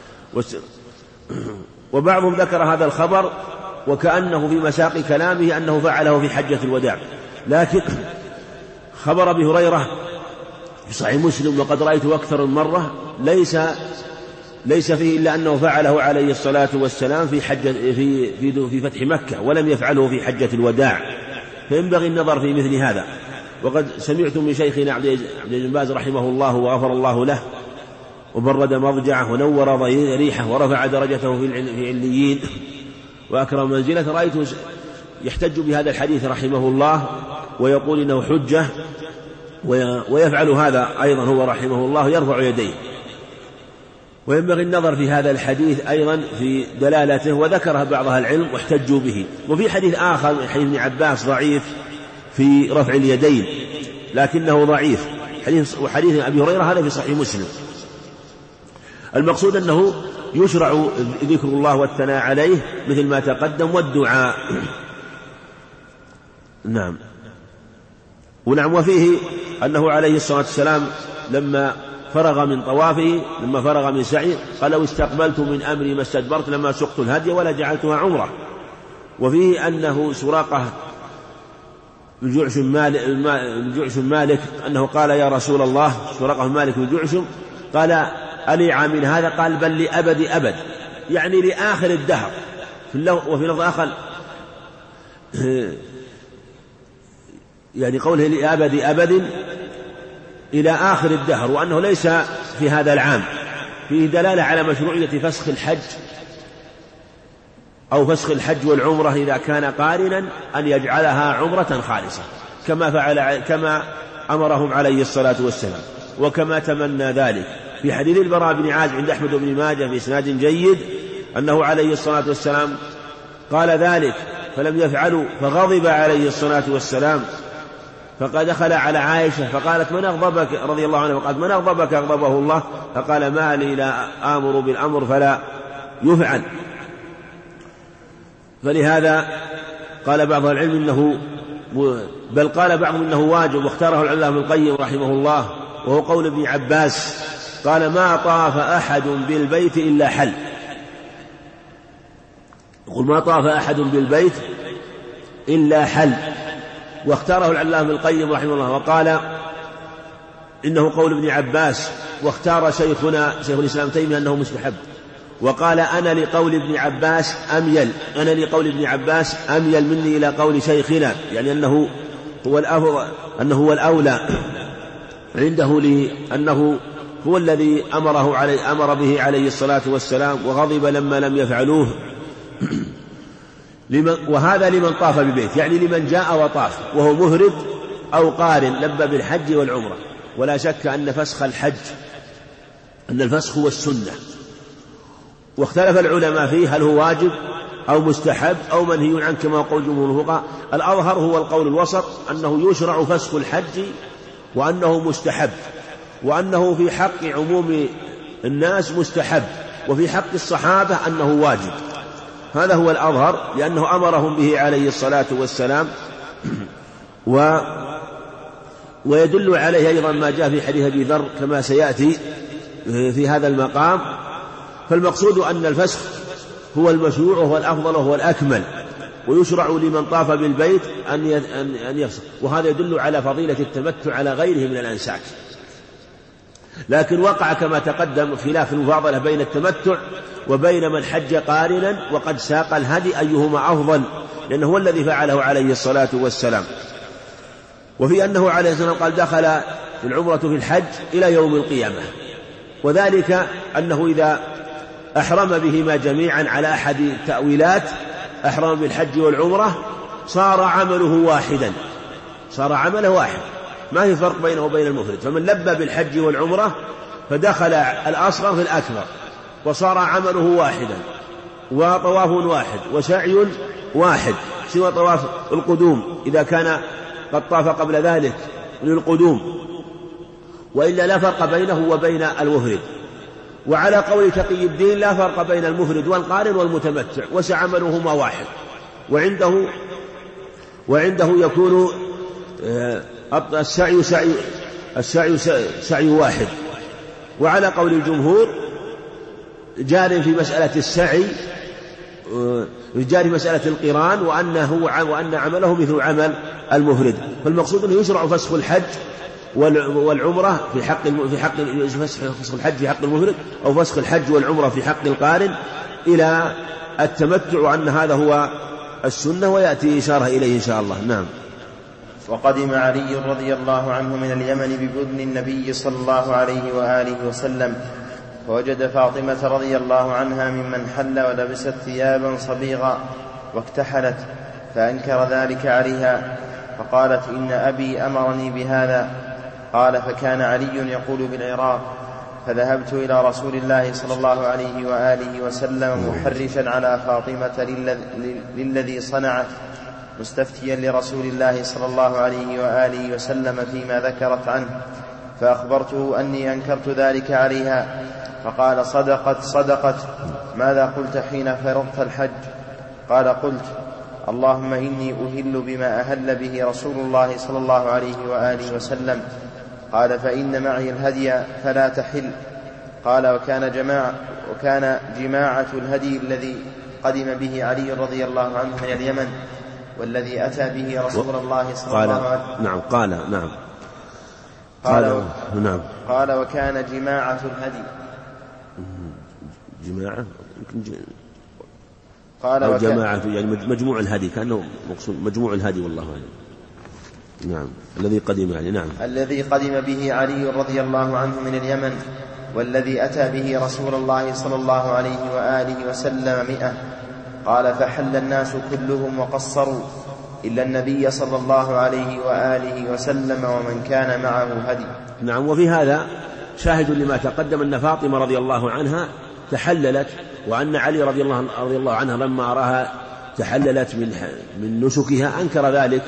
وبعضهم ذكر هذا الخبر وكأنه في مساق كلامه أنه فعله في حجة الوداع، لكن خبر أبي هريرة في صحيح مسلم وقد رأيته أكثر من مرة ليس فيه إلا أنه فعله عليه الصلاة والسلام في فتح مكة، ولم يفعله في حجة الوداع، فينبغي النظر في مثل هذا. وقد سمعت من شيخنا عبد بن باز رحمه الله وغفر الله له وبرد مضجعه ونور ريحه ورفع درجته في عليين وأكرم منزلة، رأيته يحتج بهذا الحديث رحمه الله ويقول إنه حجة، ويفعل هذا أيضا هو رحمه الله، يرفع يديه. وينبغي النظر في هذا الحديث أيضا في دلالته، وذكرها بعض أهل العلم واحتجوا به. وفي حديث آخر من حديث ابن عباس ضعيف في رفع اليدين لكنه ضعيف، وحديث أبي هريرة هذا في صحيح مسلم. المقصود أنه يشرع ذكر الله والثناء عليه مثل ما تقدم والدعاء. نعم. وفيه أنه عليه الصلاة والسلام لما فرغ من طوافه لما فرغ من سعي قال لو استقبلت من أمري ما استدبرت لما سقت الهدي ولا جعلتها عمرة. وفيه أنه سراقة بن جعشم مالك أنه قال يا رسول الله، سراقة مالك بن جعشم قال ألي عام هذا؟ قال بل لأبد أبد، يعني لآخر الدهر. وفي لفظ آخر يعني قوله لأبد أبد إلى آخر الدهر، وأنه ليس في هذا العام. فيه دلالة على مشروعية فسخ الحج أو فسخ الحج والعمرة إذا كان قارنا أن يجعلها عمرة خالصة كما أمرهم عليه الصلاة والسلام، وكما تمنى ذلك في حديث البراء بن عازب عند أحمد بن ماجه في إسناد جيد أنه عليه الصلاة والسلام قال ذلك فلم يفعلوا، فغضب عليه الصلاة والسلام، فقد دخل على عائشة فقالت من أغضبك رضي الله عنها، فقالت من أغضبك؟ أغضبه الله. فقال ما لي لا آمر بالأمر فلا يفعل. فلهذا قال بعض العلم إنه بل قال بعضهم إنه واجب، واختاره العلامة ابن القيم رحمه الله، وهو قول ابن عباس قال: ما طاف أحد بالبيت إلا حل. يقول: ما طاف أحد بالبيت إلا حل، واختاره العلامة ابن القيم رحمه الله، وقال إنه قول ابن عباس، واختار شيخنا شيخ الإسلام تيمية أنه مستحب، وقال: أنا لقول ابن عباس أميل مني إلى قول شيخنا، يعني أنه هو الأولى عنده، لأنه هو الذي أمر به عليه الصلاة والسلام، وغضب لما لم يفعلوه. وهذا لمن طاف بالبيت، يعني لمن جاء وطاف وهو مهرد أو قارن لبى بالحج والعمرة. ولا شك أن فسخ الحج أن الفسخ هو السنة، واختلف العلماء فيه هل هو واجب أو مستحب أو منهي عنه كما قول جمهور الفقهاء. الأظهر هو القول الوسط، أنه يشرع فسخ الحج وأنه مستحب، وأنه في حق عموم الناس مستحب، وفي حق الصحابة أنه واجب. هذا هو الأظهر، لأنه أمرهم به عليه الصلاة والسلام. ويدل عليه أيضا ما جاء في حديث أبي ذر كما سيأتي في هذا المقام. فالمقصود أن الفسخ هو المشروع وهو الأفضل وهو الأكمل، ويشرع لمن طاف بالبيت أن يفسخ، وهذا يدل على فضيلة التمتع على غيره من الأنساك. لكن وقع كما تقدم خلاف المفاضلة بين التمتع وبين من حج قارنا وقد ساق الهدي أيهما أفضل، لأنه هو الذي فعله عليه الصلاة والسلام. وفي أنه عليه الصلاة والسلام قال: دخل العمرة في الحج إلى يوم القيامة، وذلك أنه إذا أحرم بهما جميعا على أحد التأويلات، أحرم بالحج والعمرة، صار عمله واحد، ما في فرق بينه وبين المفرد. فمن لبى بالحج والعمرة فدخل الأصغر في الأكبر، وصار عمله واحدا، وطواف واحد وسعي واحد، سوى طواف القدوم إذا كان قد طاف قبل ذلك للقدوم، وإلا لا فرق بينه وبين المفرد. وعلى قول تقي الدين لا فرق بين المفرد والقارن والمتمتع، وسعملهما واحد، وعنده يكون السعي واحد. وعلى قول الجمهور جار في مسألة السعي، جار في مسألة القران، وأن عمله مثل عمل المفرد. فالمقصود أنه يشرع فسخ الحج والعمرة في حق فسخ الحج في حق المفرد، أو فسخ الحج والعمرة في حق القارن إلى التمتع، وأن هذا هو السنة، ويأتي إشارة إليه إن شاء الله. نعم. وقدم علي رضي الله عنه من اليمن ببدن النبي صلى الله عليه وآله وسلم، فوجد فاطمة رضي الله عنها ممن حل ولبست ثيابا صبيغا واكتحلت، فأنكر ذلك عليها، فقالت: إن أبي أمرني بهذا. قال: فكان علي يقول بالعراق، فذهبت إلى رسول الله صلى الله عليه وآله وسلم محرشا على فاطمة للذي صنعت، مستفتيا لرسول الله صلى الله عليه وآله وسلم فيما ذكرت عنه، فأخبرته أني أنكرت ذلك عليها، فقال: صدقت. ماذا قلت حين فرضت الحج؟ قال: قلت: اللهم إني أهل بما أهل به رسول الله صلى الله عليه وآله وسلم. قال: فإن معي الهدي فلا تحل. قال: وكان جماعة الهدي الذي قدم به علي رضي الله عنه من اليمن والذي أتى به رسول الله صلى الله عليه وسلم. نعم. قال: وكان جماعة الهدي قال جماعة، يعني مجموع الهدي، كأنه مقصود مجموع الهدي، والله أعلم. نعم. الذي قدم عليه. نعم. الذي قدم به علي رضي الله عنه من اليمن والذي أتى به رسول الله صلى الله عليه وآله وسلم 100. قال: فحل الناس كلهم وقصروا إلا النبي صلى الله عليه وآله وسلم ومن كان معه هدي. نعم. وفي هذا شاهد لما تقدم أن فاطمة رضي الله عنها تحللت، وأن علي رضي الله عنها لما أراها تحللت من نسكها أنكر ذلك،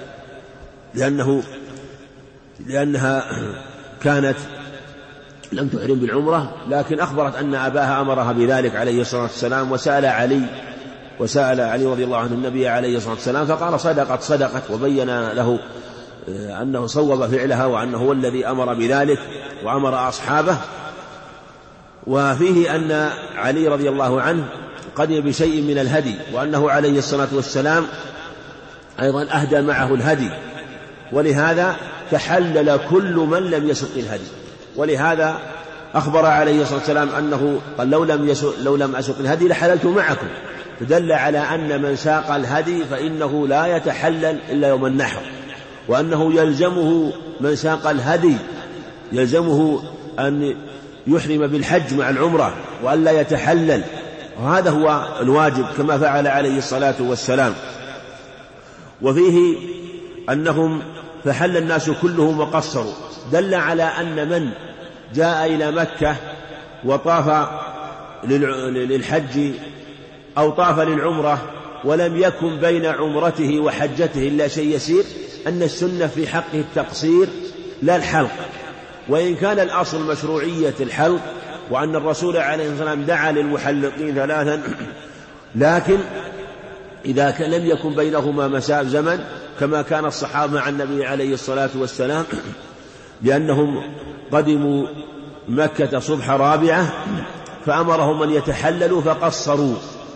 لأنها كانت لم تحرم بالعمرة، لكن أخبرت أن أباها أمرها بذلك عليه الصلاة والسلام، وسأل علي وسأل علي رضي الله عنه النبي عليه الصلاة والسلام فقال صدقت، وبين له أنه صوب فعلها وأنه هو الذي أمر بذلك وأمر أصحابه. وفيه أن علي رضي الله عنه قدم بشيء من الهدي، وأنه عليه الصلاة والسلام أيضا أهدى معه الهدي، ولهذا تحلل كل من لم يسق الهدي. ولهذا أخبر عليه الصلاة والسلام أنه قال لو لم أسق الهدي لحللت معكم، فدل على أن من ساق الهدي فإنه لا يتحلل إلا يوم النحر، وأنه يلزمه من ساق الهدي يلزمه أن يحرم بالحج مع العمرة وألا يتحلل، وهذا هو الواجب كما فعل عليه الصلاة والسلام. وفيه أنهم فحل الناس كلهم وقصروا، دل على أن من جاء إلى مكة وطاف للحج أو طاف للعمرة ولم يكن بين عمرته وحجته إلا شيء يسير، أن السنة في حقه التقصير لا الحلق، وإن كان الأصل مشروعية الحلق وأن الرسول عليه الصلاة والسلام دعا للمحلقين ثلاثا، لكن إذا لم يكن بينهما مسافة زمن كما كان الصحابة مع النبي عليه الصلاة والسلام، لأنهم قدموا مكة صبح رابعة فأمرهم أن يتحللوا فقصروا،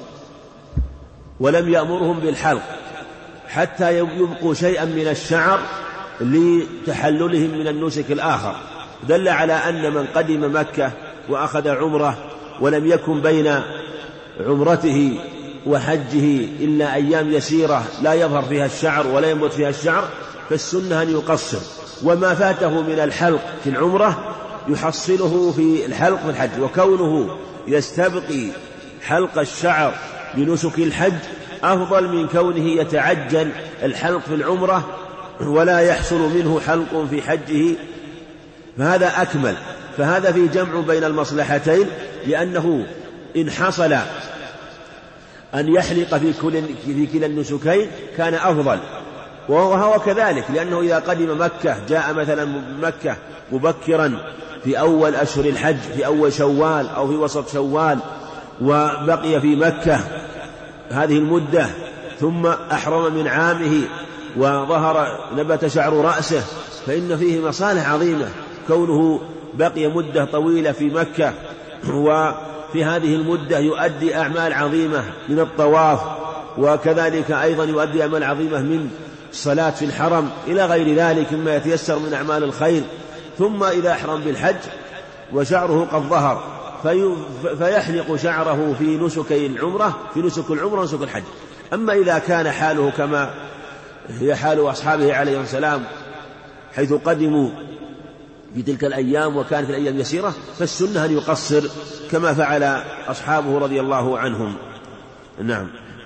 ولم يأمرهم بالحلق حتى يبقوا شيئا من الشعر لتحللهم من النسك الآخر. دل على أن من قدم مكة وأخذ عمرة ولم يكن بين عمرته وحجه إلا أيام يسيرة لا يظهر فيها الشعر ولا ينبت فيها الشعر، فالسنة أن يقصر، وما فاته من الحلق في العمرة يحصله في الحلق في الحج. وكونه يستبقي حلق الشعر بنسك الحج أفضل من كونه يتعجل الحلق في العمرة ولا يحصل منه حلق في حجه، فهذا أكمل. فهذا في جمع بين المصلحتين، لأنه إن حصل أن يحلق في كلا النسكين كان أفضل، وهو كذلك، لأنه إذا قدم مكة جاء مثلا مكة مبكرا في أول أشهر الحج في أول شوال أو في وسط شوال وبقي في مكة هذه المدة ثم أحرم من عامه وظهر نبت شعر رأسه، فإن فيه مصالح عظيمة كونه بقي مدة طويلة في مكة، وفي هذه المدة يؤدي أعمال عظيمة من الطواف، وكذلك أيضا يؤدي أعمال عظيمة من الصلاة في الحرم إلى غير ذلك مما يتيسر من أعمال الخير. ثم إذا أحرم بالحج وشعره قد ظهر فيحلق شعره في نسكي العمرة، في نسك العمرة ونسك الحج. أما إذا كان حاله كما هي حال أصحابه عليه السلام حيث قدموا في تلك الأيام وكانت الأيام يسيرة، فالسنة أن يقصر كما فعل أصحابه رضي الله عنهم. نعم.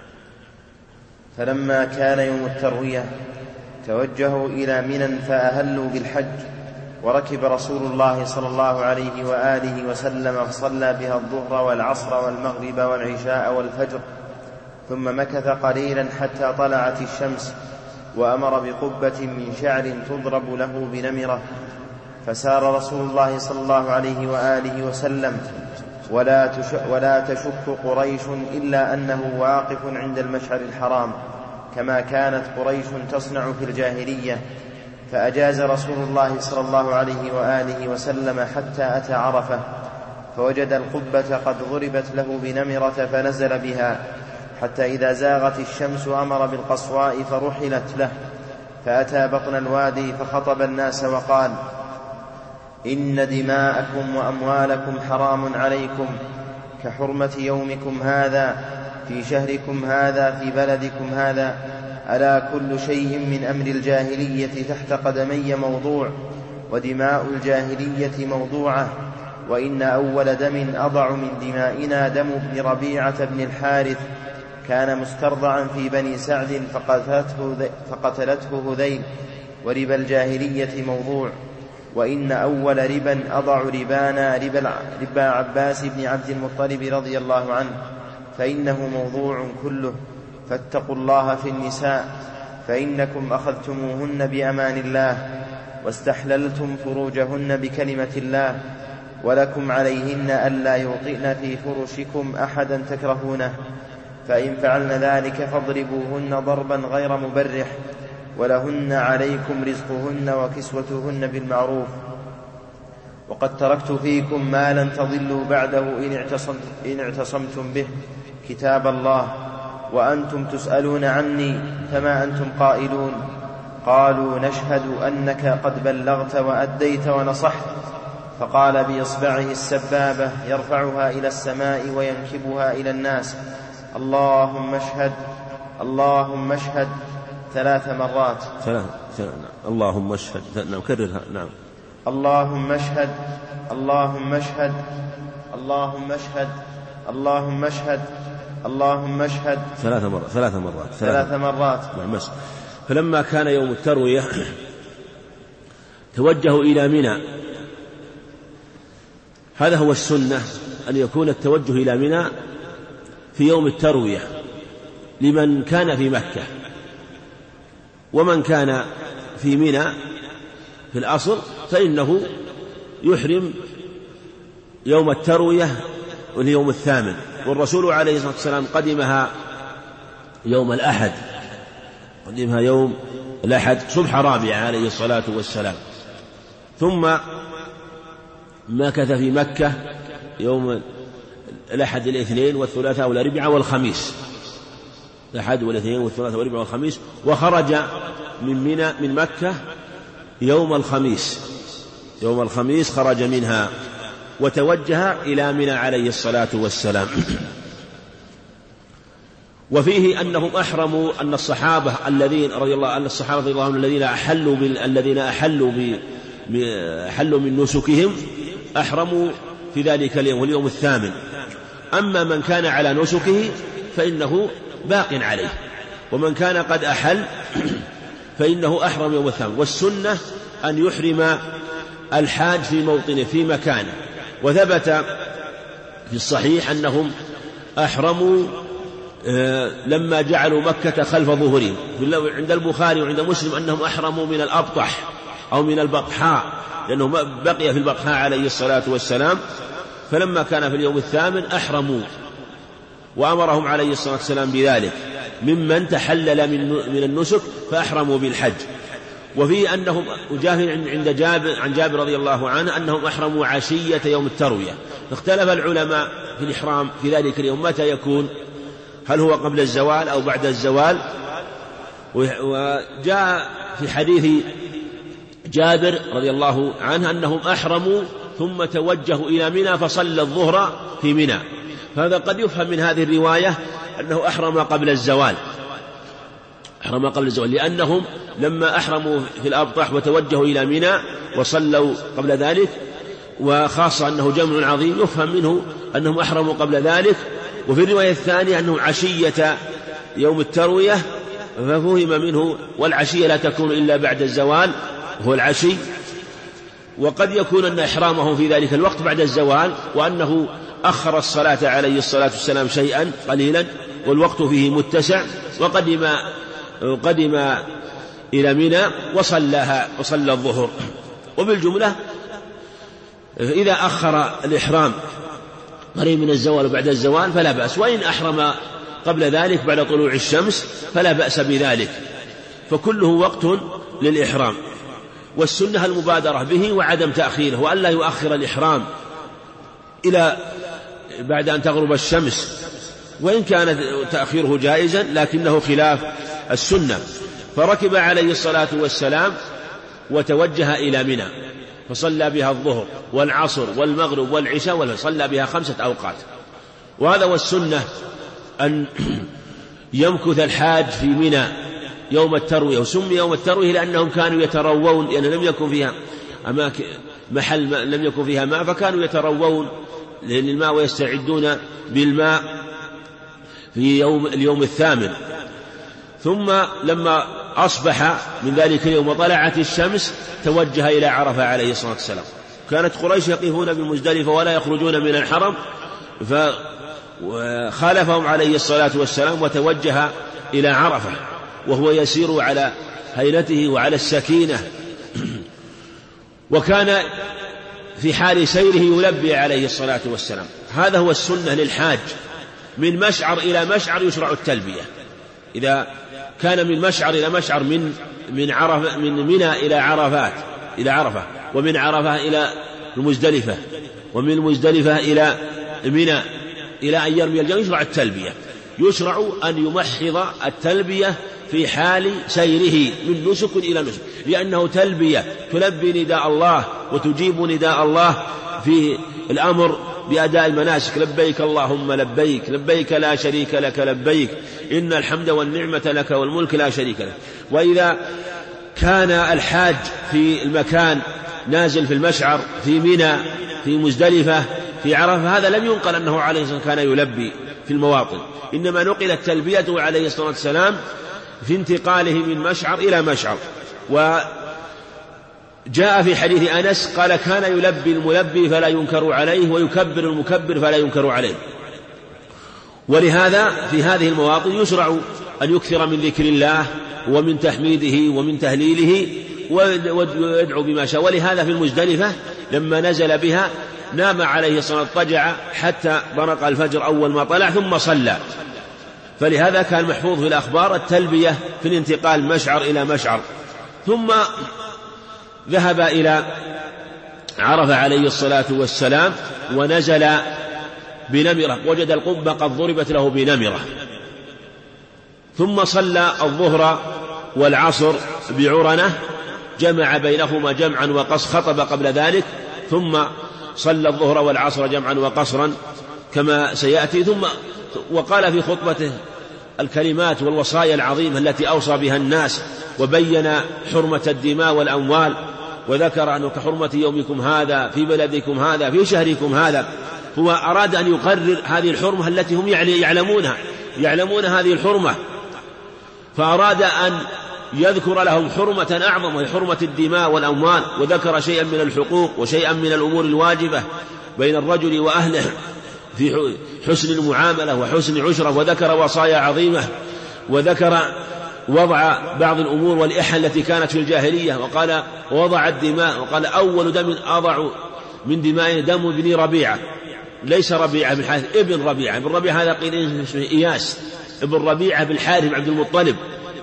فلما كان يوم التروية توجهوا إلى منى فأهلوا بالحج، وركب رسول الله صلى الله عليه وآله وسلم فصلى بها الظهر والعصر والمغرب والعشاء والفجر، ثم مكث قليلا حتى طلعت الشمس، وأمر بقبة من شعر تضرب له بنمرة، فسار رسول الله صلى الله عليه وآله وسلم ولا تشك قريش إلا أنه واقف عند المشعر الحرام كما كانت قريش تصنع في الجاهلية. فأجاز رسول الله صلى الله عليه وآله وسلم حتى أتى عرفة، فوجد القبة قد ضربت له بنمرة فنزل بها، حتى إذا زاغت الشمس أمر بالقصواء فرحلت له، فأتى بطن الوادي فخطب الناس وقال: إن دماءكم وأموالكم حرام عليكم كحرمة يومكم هذا في شهركم هذا في بلدكم هذا، ألا كل شيء من أمر الجاهلية تحت قدمي موضوع، ودماء الجاهلية موضوعة، وإن أول دم أضع من دمائنا دم ابن ربيعة بن الحارث كان مسترضعا في بني سعد فقتلته هذيل، وربا الجاهلية موضوع، وإن أول ربا أضع ربانا ربا عباس بن عبد المطلب رضي الله عنه، فإنه موضوع كله، فاتقوا الله في النساء، فإنكم أخذتموهن بأمان الله واستحللتم فروجهن بكلمة الله، ولكم عليهن ألا يوطئن في فرشكم أحدا تكرهونه، فإن فعلن ذلك فاضربوهن ضربا غير مبرح، ولهن عليكم رزقهن وكسوتهن بالمعروف. وقد تركت فيكم ما لن تضلوا بعده إن اعتصمتم به، كتاب الله، وأنتم تسألون عني فما أنتم قائلون؟ قالوا نشهد أنك قد بلغت وأديت ونصحت. فقال بإصبعه السبابة يرفعها إلى السماء وينكبها إلى الناس: اللهم اشهد اللهم اشهد 3 مرات. اللهم اشهد. نعم كررها. نعم. اللهم اشهد اللهم اشهد اللهم اشهد اللهم اشهد اللهم اشهد 3 مرات. 3 مرات. نعم. فلما كان يوم التروية توجهوا إلى منى. هذا هو السنة، أن يكون التوجه إلى منى في يوم التروية لمن كان في مكة. ومن كان في منى في الأصل فإنه يحرم يوم التروية واليوم الثامن. والرسول عليه الصلاة والسلام قدمها يوم الأحد، قدمها يوم الأحد صبح رابعة عليه الصلاة والسلام، ثم مكث في مكة يوم الأحد الاثنين والثلاثاء والأربعاء والخميس، الأحد والاثنين والثلاثاء والأربعاء والخميس، وخرج من مكة يوم الخميس خرج منها وتوجه إلى منى عليه الصلاة والسلام. وفيه أنهم أحرموا، أن الصحابة الذين رضي الله عنهم الذين أحلوا من نسكهم أحرموا في ذلك اليوم واليوم الثامن. أما من كان على نسكه فإنه باق عليه، ومن كان قد أحل فإنه أحرم يوم الثامن. والسنة أن يحرم الحاج في موطنه في مكانه. وثبت في الصحيح أنهم أحرموا لما جعلوا مكة خلف ظهورهم. عند البخاري وعند مسلم أنهم أحرموا من الأبطح أو من البطحاء، لأنه بقي في البطحاء عليه الصلاة والسلام، فلما كان في اليوم الثامن أحرموا، وأمرهم عليه الصلاة والسلام بذلك ممن تحلل من النسك فأحرموا بالحج. وفي أنهم عن جابر رضي الله عنه أنهم أحرموا عشية يوم التروية. اختلف العلماء في الإحرام في ذلك اليوم متى يكون، هل هو قبل الزوال أو بعد الزوال؟ وجاء في حديث جابر رضي الله عنه أنهم أحرموا ثم توجهوا إلى منى فصلى الظهر في منى. فهذا قد يفهم من هذه الرواية أنه أحرم قبل الزوال، لأنهم لما أحرموا في الأبطح وتوجهوا إلى منى وصلوا قبل ذلك، وخاصة أنه جمع عظيم يفهم منه أنهم أحرموا قبل ذلك. وفي الرواية الثانية أنه عشية يوم التروية، ففهم منه والعشية لا تكون إلا بعد الزوال هو العشي. وقد يكون أن إحرامه في ذلك الوقت بعد الزوال، وأنه أخر الصلاة عليه الصلاة والسلام شيئا قليلا والوقت فيه متسع، وقدم إلى منى وصلى الظهر. وبالجملة إذا أخر الإحرام قريب من الزوال وبعد الزوال فلا بأس، وإن أحرم قبل ذلك بعد طلوع الشمس فلا بأس بذلك، فكله وقت للإحرام. والسنة المبادرة به وعدم تأخيره، وألا يؤخر الإحرام إلى بعد أن تغرب الشمس، وإن كان تأخيره جائزا لكنه خلاف السنة. فركب عليه الصلاة والسلام وتوجه إلى منى فصلى بها الظهر والعصر والمغرب والعشاء، وصلى بها 5 أوقات. وهذا هو السنة، أن يمكث الحاج في منى يوم التروية. وسمي يوم التروية لأنهم كانوا يتروون، لأن لم يكن فيها لم يكن فيها ماء، فكانوا يتروون للماء ويستعدون بالماء في اليوم الثامن. ثم لما أصبح من ذلك اليوم وطلعت الشمس توجه إلى عرفة عليه الصلاة والسلام. كانت قريش يقفون بمزدلفة ولا يخرجون من الحرم، فخالفهم عليه الصلاة والسلام وتوجه إلى عرفة وهو يسير على هيئته وعلى السكينة، وكان في حال سيره يلبي عليه الصلاة والسلام. هذا هو السنة للحاج، من مشعر إلى مشعر يشرع التلبية. إذا كان من مشعر إلى مشعر من منى إلى عرفة ومن عرفة إلى المزدلفة ومن المزدلفة إلى منى إلى أن يرمي الجمر يشرع التلبية. يشرع أن يمحض التلبية في حال سيره من نسك إلى نسك، لأنه تلبية تلبي نداء الله وتجيب نداء الله في الأمر بأداء المناسك. لبيك اللهم لبيك، لبيك لا شريك لك لبيك، إن الحمد والنعمة لك والملك لا شريك لك. وإذا كان الحاج في المكان نازل في المشعر في منى في مزدلفة في عرفة، هذا لم ينقل أنه عليه الصلاة والسلام كان يلبي في المواطن، إنما نقلت تلبيته عليه الصلاة والسلام في انتقاله من مشعر إلى مشعر. وجاء في حديث أنس قال كان يلبي الملبي فلا ينكر عليه ويكبر المكبر فلا ينكر عليه. ولهذا في هذه المواطن يشرع أن يكثر من ذكر الله ومن تحميده ومن تهليله ويدعو بما شاء. ولهذا في المزدلفة لما نزل بها نام عليه الصلاة والسلام اضطجع حتى برق الفجر أول ما طلع ثم صلى. فلهذا كان محفوظ في الأخبار التلبية في الانتقال مشعر إلى مشعر. ثم ذهب إلى عرفة عليه الصلاة والسلام ونزل بنمرة، وجد القبة قد ضربت له بنمرة، ثم صلى الظهر والعصر بعرنة، جمع بينهما جمعا وقصر، خطب قبل ذلك ثم صلى الظهر والعصر جمعا وقصرا كما سيأتي. ثم وقال في خطبته الكلمات والوصايا العظيمة التي أوصى بها الناس، وبين حرمة الدماء والأموال، وذكر أنه كحرمة يومكم هذا في بلدكم هذا في شهركم هذا. هو أراد أن يقرر هذه الحرمة التي هم يعلمون هذه الحرمة، فأراد أن يذكر لهم حرمة أعظم وهي حرمة الدماء والأموال، وذكر شيئا من الحقوق وشيئا من الأمور الواجبة بين الرجل وأهله في حسن المعاملة وحسن عشرة، وذكر وصايا عظيمة، وذكر وضع بعض الأمور والإحن التي كانت في الجاهلية، وقال وضع الدماء، وقال أول دم أضع من دماء دم ابن ربيعة، ليس ربيعة بن حارث، ابن ربيعة. ابن ربيعة هذا قيل اسمه إياس ابن ربيعة بن حارث بن عبد المطلب،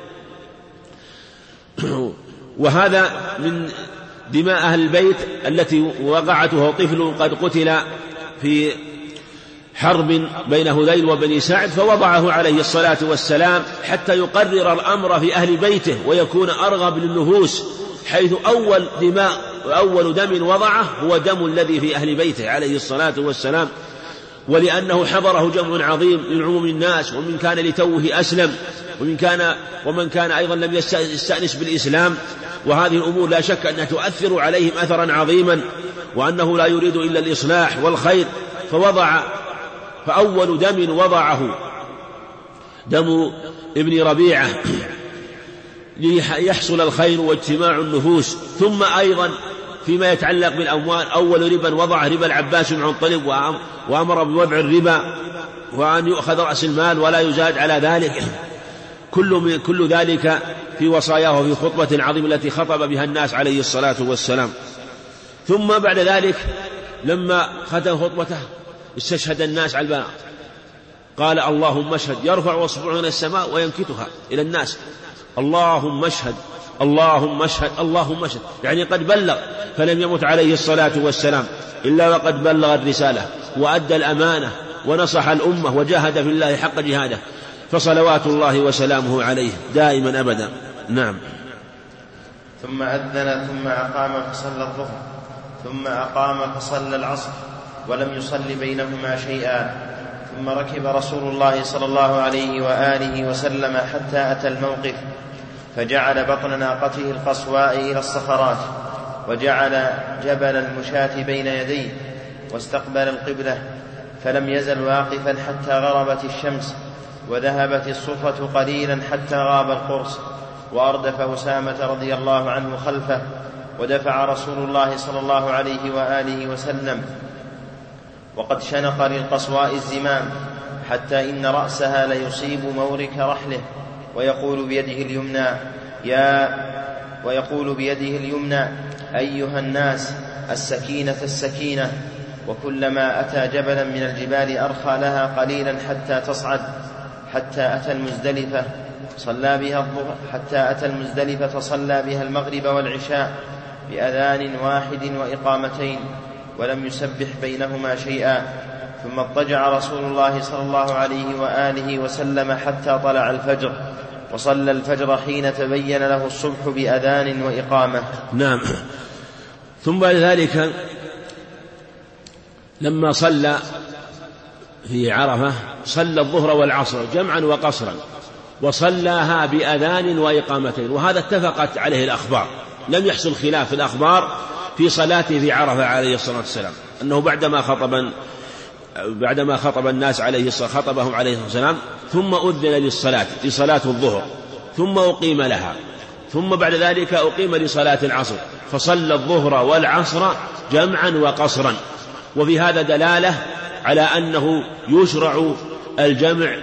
وهذا من دماء أهل البيت التي وقعته طفل قد قتل في حرب بين هذيل وبني سعد، فوضعه عليه الصلاة والسلام حتى يقرر الأمر في أهل بيته ويكون أرغب للنفوس، حيث أول دم وضعه هو دم الذي في أهل بيته عليه الصلاة والسلام، ولأنه حضره جمع عظيم من عموم الناس، ومن كان لتوه أسلم، ومن كان أيضا لم يستأنس بالإسلام. وهذه الأمور لا شك أنها تؤثر عليهم أثرا عظيما، وأنه لا يريد إلا الإصلاح والخير. فأول دم وضعه دم ابن ربيعة ليحصل الخير واجتماع النفوس. ثم أيضا فيما يتعلق بالأموال أول ربا وضعه ربا العباس بن عنطلب، وأمر بوضع الربا وأن يؤخذ رأس المال ولا يزاد على ذلك. كل ذلك في وصاياه وفي خطبة عظيمة التي خطب بها الناس عليه الصلاة والسلام. ثم بعد ذلك لما ختم خطبته استشهد الناس على البناء، قال اللهم اشهد، يرفع اصبعه الى السماء وينكتها الى الناس، اللهم اشهد اللهم اشهد اللهم اشهد، يعني قد بلغ. فلم يمت عليه الصلاة والسلام إلا وقد بلغ الرسالة وأدى الأمانة ونصح الأمة وجاهد في الله حق جهاده، فصلوات الله وسلامه عليه دائما أبدا. نعم. ثم أذن ثم أقام فصلى الظهر ثم أقام فصلى العصر ولم يصل بينهما شيئا، ثم ركب رسول الله صلى الله عليه وآله وسلم حتى أتى الموقف، فجعل بطن ناقته القصواء إلى الصخرات، وجعل جبل المشاة بين يديه، واستقبل القبلة، فلم يزل واقفا حتى غربت الشمس، وذهبت الصفة قليلا حتى غاب القرص، وأردف أسامة رضي الله عنه خلفه، ودفع رسول الله صلى الله عليه وآله وسلم، وقد شنق للقصواء الزمام حتى إن رأسها ليصيب مورك رحله، ويقول بيده اليمنى أيها الناس السكينة السكينة، وكلما أتى جبلا من الجبال أرخى لها قليلا حتى تصعد، حتى أتى المزدلفة صلى بها الظهر، حتى أتى المزدلفة فصلى بها المغرب والعشاء بأذان واحد وإقامتين، ولم يسبح بينهما شيئا. ثم اضطجع رسول الله صلى الله عليه وآله وسلم حتى طلع الفجر، وصلى الفجر حين تبين له الصبح بأذان وإقامة. نعم. ثم بعد ذلك لما صلى في عرفة صلى الظهر والعصر جمعا وقصرا، وصلاها بأذان وإقامتين، وهذا اتفقت عليه الأخبار، لم يحصل خلاف في الأخبار في صلاته في عرفة عليه الصلاة والسلام، أنه بعدما خطب الناس خطبهم عليه الصلاة والسلام ثم أذن لصلاة الظهر، ثم أقيم لها، ثم بعد ذلك أقيم لصلاة العصر، فصلى الظهر والعصر جمعا وقصرا. وفي هذا دلالة على أنه يشرع الجمع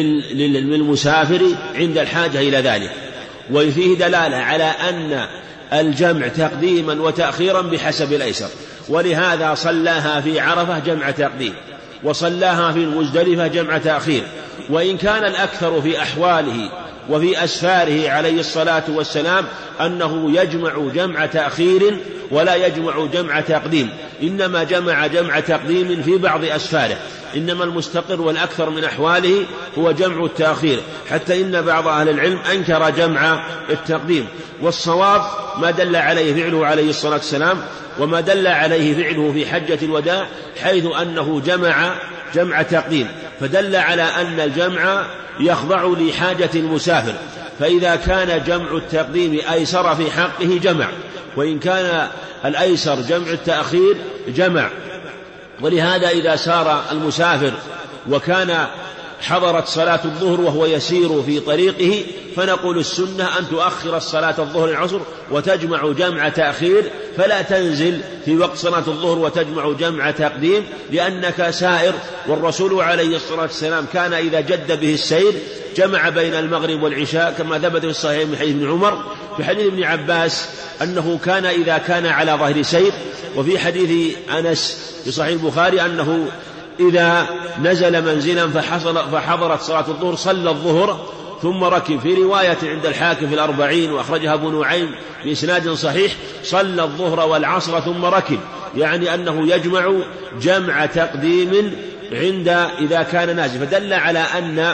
للمسافر عند الحاجة إلى ذلك، وفيه دلالة على أن الجمع تقديما وتأخيرا بحسب الأيسر، ولهذا صلاها في عرفة جمع تقديم، وصلاها في المزدلفة جمع تأخير. وإن كان الأكثر في أحواله وفي أسفاره عليه الصلاة والسلام أنه يجمع جمع تأخير ولا يجمع جمع تقديم، إنما جمع جمع تقديم في بعض أسفاره، إنما المستقر والأكثر من أحواله هو جمع التأخير، حتى إن بعض أهل العلم أنكر جمع التقديم. والصواب ما دل عليه فعله عليه الصلاة والسلام، وما دل عليه فعله في حجة الوداع، حيث أنه جمع تقديم، فدل على أن الجمع يخضع لحاجة المسافر، فإذا كان جمع التقديم أيسر في حقه جمع، وإن كان الأيسر جمع التأخير جمع. ولهذا إذا سار المسافر وكان حضرت صلاة الظهر وهو يسير في طريقه، فنقول السنة أن تؤخر الصلاة الظهر العصر وتجمع جمع تأخير، فلا تنزل في وقت صلاة الظهر وتجمع جمع تقديم، لأنك سائر. والرسول عليه الصلاة والسلام كان إذا جد به السير جمع بين المغرب والعشاء، كما ثبت في الصحيح من حديث ابن عمر، في حديث ابن عباس أنه كان إذا كان على ظهر سير، وفي حديث أنس في صحيح البخاري أنه إذا نزل منزلا فحضرت صلاة الظهر صلى الظهر ثم ركب. في رواية عند الحاكم في 40 وأخرجها أبو نعيم بإسناد صحيح صلى الظهر والعصر ثم ركب، يعني أنه يجمع جمع تقديم إذا كان نازل، فدل على أن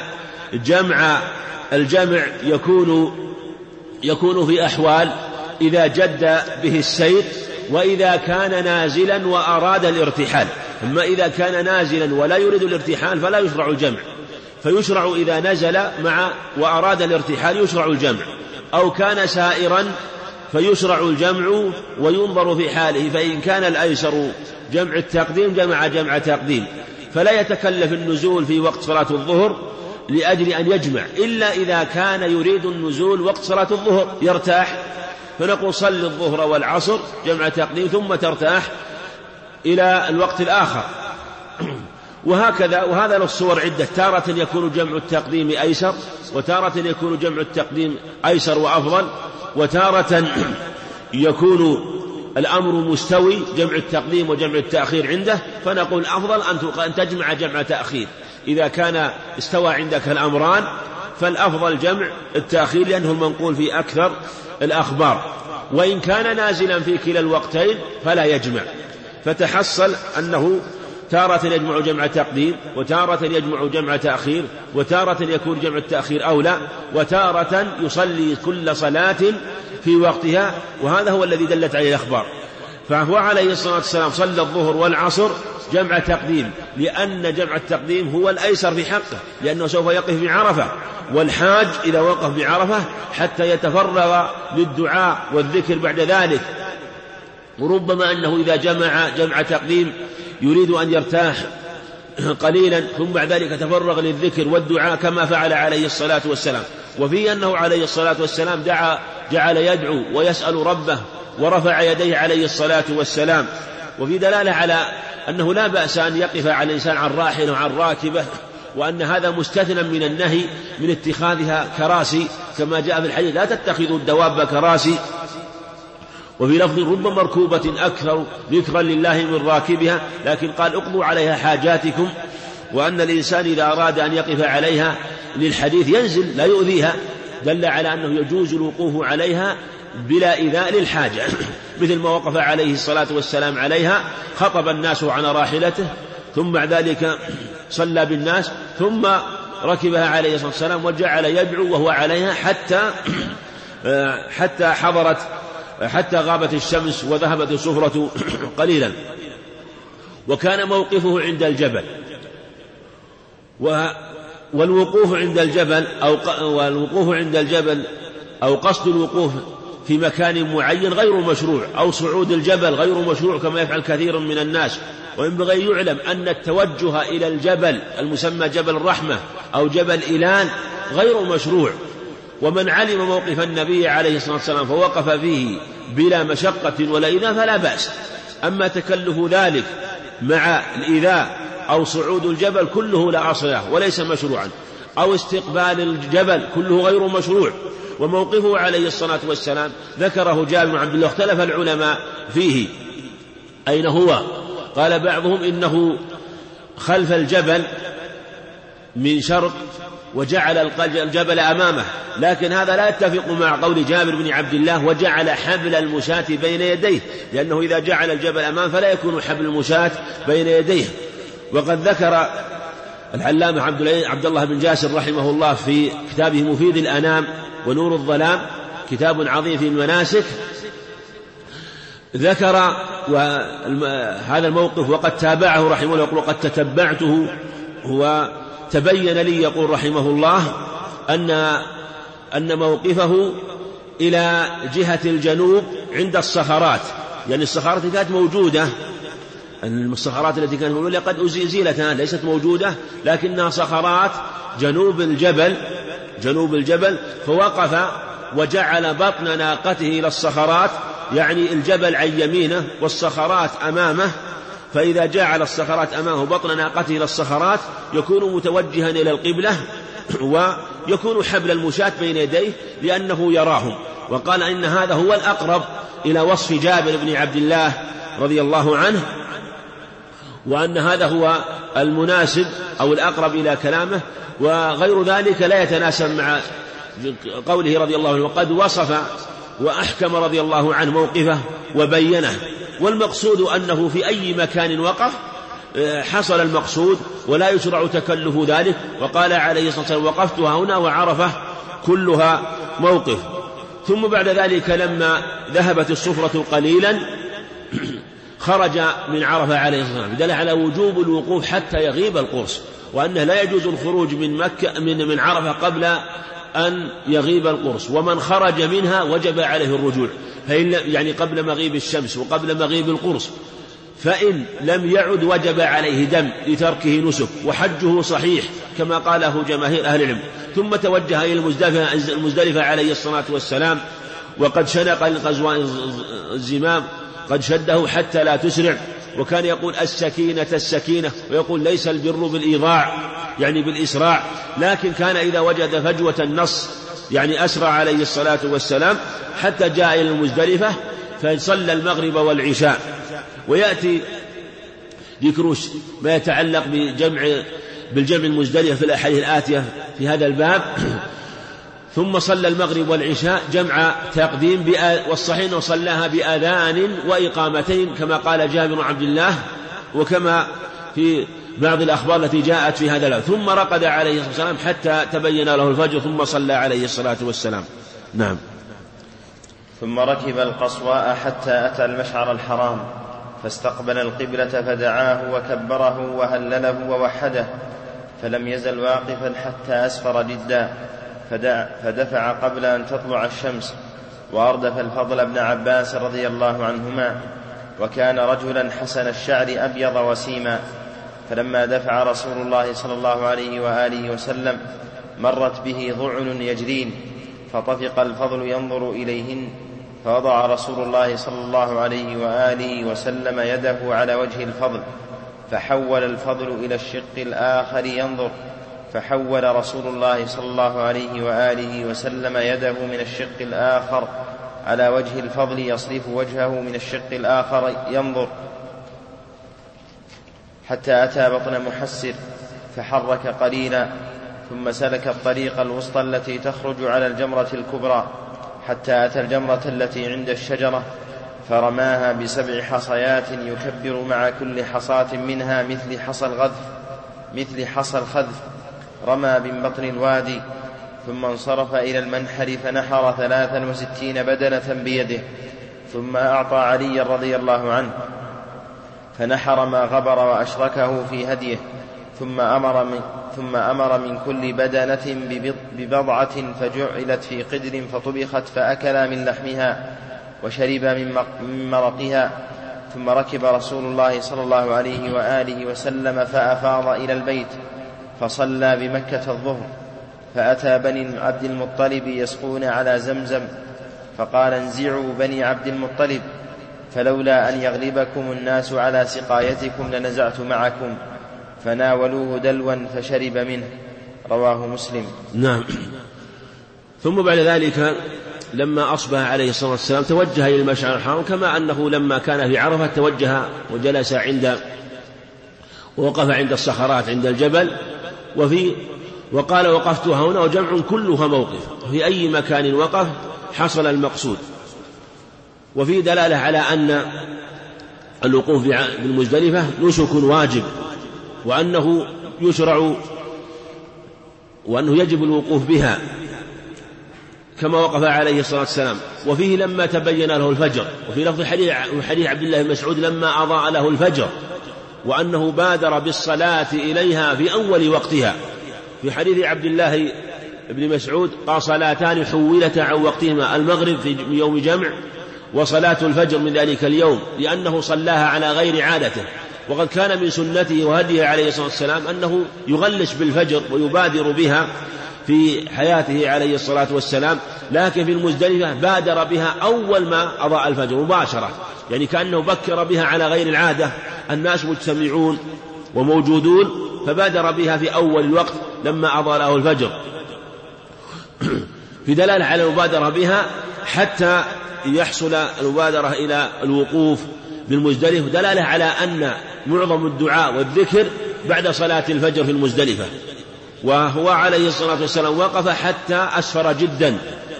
الجمع يكون في أحوال إذا جد به السير، وإذا كان نازلا وأراد الارتحال. أما إذا كان نازلا ولا يريد الارتحال فلا يشرع الجمع، فيشرع إذا نزل وأراد الارتحال يشرع الجمع، أو كان سائرا فيشرع الجمع وينظر في حاله، فإن كان الأيسر جمع التقديم جمع تقديم، فلا يتكلف النزول في وقت صلاة الظهر لأجل أن يجمع، إلا إذا كان يريد النزول وقت صلاة الظهر يرتاح، فنقول صل الظهر والعصر جمع تقديم ثم ترتاح إلى الوقت الآخر. وهكذا، وهذا الصور عدة، تارة يكون جمع التقديم أيسر، وتارة يكون جمع التقديم أيسر وأفضل، وتارة يكون الأمر مستوي جمع التقديم وجمع التأخير عنده، فنقول الأفضل أن تجمع جمع تأخير. إذا كان استوى عندك الأمران فالأفضل جمع التأخير، لأنه المنقول في أكثر الأخبار. وإن كان نازلا في كلا الوقتين فلا يجمع، فتحصل أنه تارة يجمع جمع تقديم، وتارة يجمع جمع تأخير، وتارة يكون جمع التأخير أولى، وتارة يصلي كل صلاة في وقتها، وهذا هو الذي دلت عليه الأخبار. فهو عليه الصلاة والسلام صلى الظهر والعصر جمع تقديم، لأن جمع التقديم هو الأيسر في حقه، لأنه سوف يقف بعرفة، والحاج إذا وقف بعرفة حتى يتفرغ للدعاء والذكر بعد ذلك، وربما أنه إذا جمع تقديم يريد أن يرتاح قليلا ثم بعد ذلك تفرغ للذكر والدعاء كما فعل عليه الصلاة والسلام. وفي أنه عليه الصلاة والسلام جعل يدعو ويسأل ربه ورفع يديه عليه الصلاة والسلام. وفي دلالة على أنه لا بأس أن يقف على الإنسان عن راحل وعن راكبة، وأن هذا مستثنى من النهي من اتخاذها كراسي، كما جاء في الحديث لا تتخذوا الدواب كراسي. وفي لفظ رب مركوبة أكثر ذكرا لله من راكبها، لكن قال اقضوا عليها حاجاتكم، وأن الإنسان إذا أراد أن يقف عليها للحديث ينزل لا يؤذيها، دل على أنه يجوز الوقوف عليها بلا إيذاء للحاجة، مثل ما وقف عليه الصلاة والسلام عليها، خطب الناس عن راحلته، ثم بعد ذلك صلى بالناس، ثم ركبها عليه الصلاة والسلام وجعل يدعو وهو عليها حتى غابت الشمس وذهبت الصفرة قليلا. وكان موقفه عند الجبل، والوقوف عند الجبل أو قصد الوقوف في مكان معين غير مشروع، أو صعود الجبل غير مشروع كما يفعل كثير من الناس. وينبغي يعلم أن التوجه إلى الجبل المسمى جبل الرحمة أو جبل إيلان غير مشروع، ومن علم موقف النبي عليه الصلاة والسلام فوقف فيه بلا مشقة ولا إيذاء فلا بأس. أما تكلف ذلك مع الإيذاء أو صعود الجبل كله لا أصل له وليس مشروعا، أو استقبال الجبل كله غير مشروع. وموقفه عليه الصلاة والسلام ذكره جابر بن عبد الله، اختلف العلماء فيه أين هو. قال بعضهم إنه خلف الجبل من شرق وجعل الجبل أمامه، لكن هذا لا يتفق مع قول جابر بن عبد الله وجعل حبل المشاة بين يديه، لأنه إذا جعل الجبل أمامه فلا يكون حبل المشاة بين يديه. وقد ذكر العلامة عبد الله بن جاسر رحمه الله في كتابه مفيد الأنام ونور الظلام، كتاب عظيم في المناسك، ذكر هذا الموقف وقد تابعه رحمه الله، يقول وقد تتبعته وتبين لي، يقول رحمه الله أن موقفه إلى جهة الجنوب عند الصخرات، يعني الصخرات كانت موجودة، الصخرات التي كانت موجودة قد أزيلت ليست موجودة، لكنها صخرات جنوب الجبل، فوقف وجعل بطن ناقته إلى الصخرات، يعني الجبل عن يمينه والصخرات أمامه، فإذا جعل الصخرات أمامه بطن ناقته إلى الصخرات يكون متوجها إلى القبلة، ويكون حبل المشاة بين يديه لأنه يراهم. وقال إن هذا هو الأقرب إلى وصف جابر بن عبد الله رضي الله عنه، وأن هذا هو المناسب أو الأقرب إلى كلامه، وغير ذلك لا يتناسب مع قوله رضي الله عنه. وقد وصف وأحكم رضي الله عنه موقفه وبينه، والمقصود أنه في أي مكان وقف حصل المقصود ولا يشرع تكلف ذلك. وقال عليه الصلاة والسلام وقفتها هنا وعرفة كلها موقف. ثم بعد ذلك لما ذهبت الصفرة قليلا خرج من عرفة عليه الصلاة والسلام، دل على وجوب الوقوف حتى يغيب القرص، وأنه لا يجوز الخروج من عرفة قبل أن يغيب القرص، ومن خرج منها وجب عليه الرجوع، يعني قبل مغيب الشمس وقبل مغيب القرص، فإن لم يعد وجب عليه دم لتركه نسك، وحجه صحيح كما قاله جماهير أهل العلم. ثم توجه إلى المزدلفة عليه الصلاة والسلام، وقد شنق الغزوان الزمام، قد شده حتى لا تسرع، وكان يقول السكينة، ويقول ليس البر بالإيضاع يعني بالإسراع، لكن كان إذا وجد فجوة النص يعني أسرع عليه الصلاة والسلام، حتى جاء إلى المزدلفة فصلى المغرب والعشاء. ويأتي ذكر ما يتعلق بالجمع المزدلفة في الأحاديث الآتية في هذا الباب. ثم صلى المغرب والعشاء جمع تقديم، والصحيح أنه صلاها بأذان وإقامتين كما قال جابر بن عبد الله، وكما في بعض الأخبار التي جاءت في هذا الباب. ثم رقد عليه الصلاة والسلام حتى تبين له الفجر، ثم صلى عليه الصلاة والسلام. نعم. ثم ركب القصواء حتى أتى المشعر الحرام، فاستقبل القبلة فدعاه وكبره وهلله ووحده، فلم يزل واقفا حتى أسفر جدا، فدفع قبل أن تطلع الشمس، وأردف الفضل بن عباس رضي الله عنهما، وكان رجلا حسن الشعر أبيض وسيما. فلما دفع رسول الله صلى الله عليه وآله وسلم مرت به ضعن يجرين، فطفق الفضل ينظر إليهن، فوضع رسول الله صلى الله عليه وآله وسلم يده على وجه الفضل، فحول الفضل إلى الشق الآخر ينظر، فحول رسول الله صلى الله عليه وآله وسلم يده من الشق الآخر على وجه الفضل يصرف وجهه من الشق الآخر ينظر، حتى أتى بطن محسر فحرك قليلا، ثم سلك الطريق الوسطى التي تخرج على الجمرة الكبرى، حتى أتى الجمرة التي عند الشجرة فرماها ب7 حصيات يكبر مع كل حصاة منها مثل حصى الخذف، رمى من بطن الوادي، ثم انصرف إلى المنحر فنحر 63 بدنة بيده، ثم أعطى علي رضي الله عنه فنحر ما غبر وأشركه في هديه، ثم أمر من كل بدنة ببضعة فجعلت في قدر فطبخت، فأكل من لحمها وشرب من مرقها. ثم ركب رسول الله صلى الله عليه وآله وسلم فأفاض إلى البيت، فصلى بمكة الظهر، فأتى بني عبد المطلب يسقون على زمزم، فقال: انزعوا بني عبد المطلب، فلولا أن يغلبكم الناس على سقايتكم لنزعت معكم، فناولوه دلوا فشرب منه. رواه مسلم. نعم. ثم بعد ذلك لما أصبح عليه الصلاة والسلام توجه إلى المشعر الحرام، كما أنه لما كان في عرفة توجه وجلس ووقف عند الصخرات عند الجبل، وقال: وقفت هنا، وجمع كلها موقف، في أي مكان وقف حصل المقصود. وفي دلالة على أن الوقوف بالمزدلفة نسك واجب، وأنه يشرع وأنه يجب الوقوف بها كما وقف عليه الصلاة والسلام. وفيه لما تبين له الفجر، وفي لفظ حديث عبد الله بن مسعود لما أضاء له الفجر، وأنه بادر بالصلاة إليها في أول وقتها. في حديث عبد الله بن مسعود قال: صلاتان حولتا عن وقتهما، المغرب في يوم جمع، وصلاة الفجر من ذلك اليوم، لأنه صلاها على غير عادته. وقد كان من سنته وهديه عليه الصلاة والسلام أنه يغلس بالفجر ويبادر بها في حياته عليه الصلاة والسلام، لكن في المزدلفة بادر بها أول ما أضاء الفجر مباشرة، يعني كأنه بكر بها على غير العادة، الناس مجتمعون وموجودون، فبادر بها في أول الوقت لما أضاء له الفجر، في دلالة على المبادرة بها حتى يحصل المبادرة إلى الوقوف بالمزدلفة، دلالة على أن معظم الدعاء والذكر بعد صلاة الفجر في المزدلفة. وهو عليه الصلاة والسلام وقف حتى أسفر جدا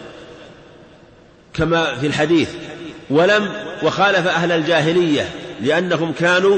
كما في الحديث، وخالف أهل الجاهلية لأنهم كانوا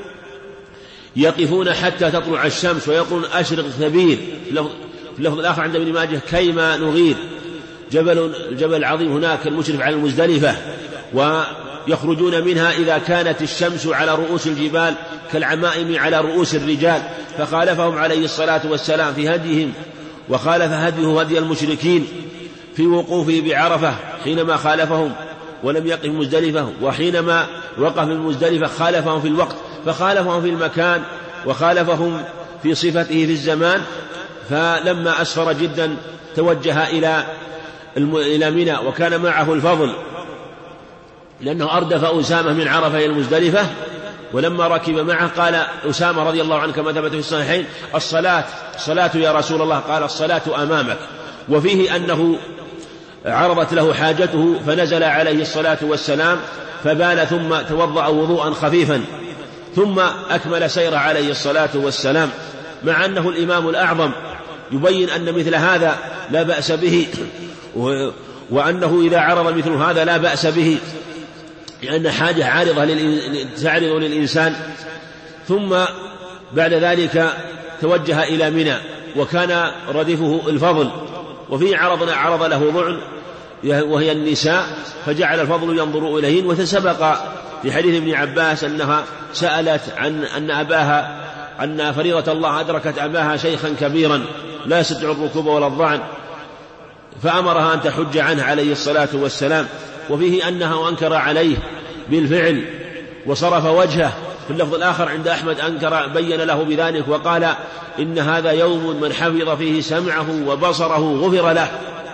يقفون حتى تطلع الشمس ويقولون: أشرق ثبير. في اللفظ الآخر عند ابن ماجه: كيما نغير، الجبل العظيم هناك المشرف على المزدلفة، ويخرجون منها إذا كانت الشمس على رؤوس الجبال كالعمائم على رؤوس الرجال. فخالفهم عليه الصلاة والسلام في هديهم، وخالف هديه هدي المشركين في وقوفه بعرفة حينما خالفهم ولم يقف مزدلفة، وحينما وقف المزدلفة خالفهم في الوقت، فخالفهم في المكان وخالفهم في صفته في الزمان. فلما أسفر جدا توجه إلى منى، وكان معه الفضل لأنه أردف أسامة من عرفة إلى المزدلفة، ولما ركب معه قال أسامة رضي الله عنه كما ثبت في الصحيحين: الصلاة يا رسول الله، قال: الصلاة أمامك. وفيه أنه عرضت له حاجته فنزل عليه الصلاة والسلام فبال، ثم توضأ وضوءا خفيفا، ثم أكمل سيره عليه الصلاة والسلام، مع أنه الإمام الأعظم، يبين أن مثل هذا لا بأس به، وأنه إذا عرض مثل هذا لا بأس به، لأن حاجة عارضة تعرض للإنسان. ثم بعد ذلك توجه إلى منى، وكان ردفه الفضل، وفي عرض له ضعن وهي النساء، فجعل الفضل ينظر إليهن. وتسبق في حديث ابن عباس أنها سألت عن أن فريضة الله أدركت أباها شيخا كبيرا لا يستطيع الركوب ولا الضعن، فأمرها أن تحج عنه عليه الصلاة والسلام. وفيه أنه أنكر عليه بالفعل وصرف وجهه. في اللفظ الآخر عند أحمد أنكر بين له بذلك وقال: إن هذا يوم من حفظ فيه سمعه وبصره غفر له.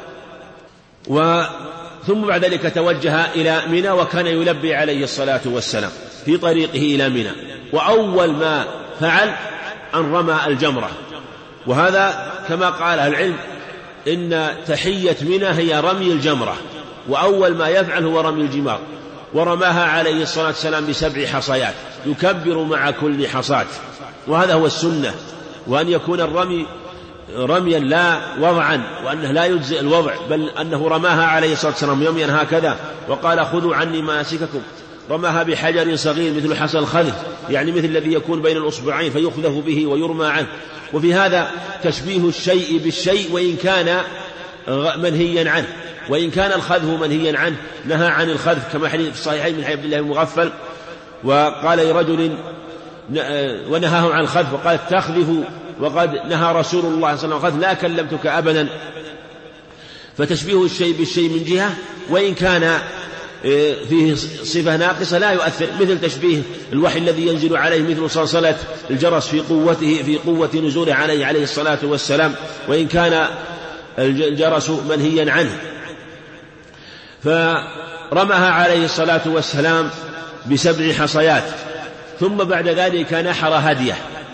ثم بعد ذلك توجه إلى منى، وكان يلبي عليه الصلاة والسلام في طريقه إلى منى، وأول ما فعل أن رمى الجمرة. وهذا كما قال العلم إن تحية منى هي رمي الجمرة، وأول ما يفعل هو رمي الجمار، ورماها عليه الصلاة والسلام ب7 حصيات يكبر مع كل حصاة، وهذا هو السنة، وأن يكون الرمي رميا لا وضعا، وأنه لا يجزئ الوضع، بل أنه رماها عليه الصلاة والسلام يوميا هكذا، وقال خذوا عني مناسككم، رماها بحجر صغير مثل حصى الخذف، يعني مثل الذي يكون بين الأصبعين فيخذف به ويرمى عنه. وفي هذا تشبيه الشيء بالشيء وإن كان منهيا عنه، وإن كان الخذف منهيا عنه، نهى عن الخذف كما حديث في الصحيحين من حديث عبد الله بن مغفل، وقال لرجل ونهاه عن الخذف وقال تخذف، وقد نهى رسول الله صلى الله عليه وسلم لا كلمتك أبدا. فتشبيه الشيء بالشيء من جهة، وإن كان فيه صفة ناقصة لا يؤثر، مثل تشبيه الوحي الذي ينزل عليه مثل صلصلة الجرس في قوة نزوله عليه الصلاة والسلام، وإن كان الجرس منهيا عنه. فرمها عليه الصلاة والسلام ب7 حصيات، ثم بعد ذلك نحر هديه،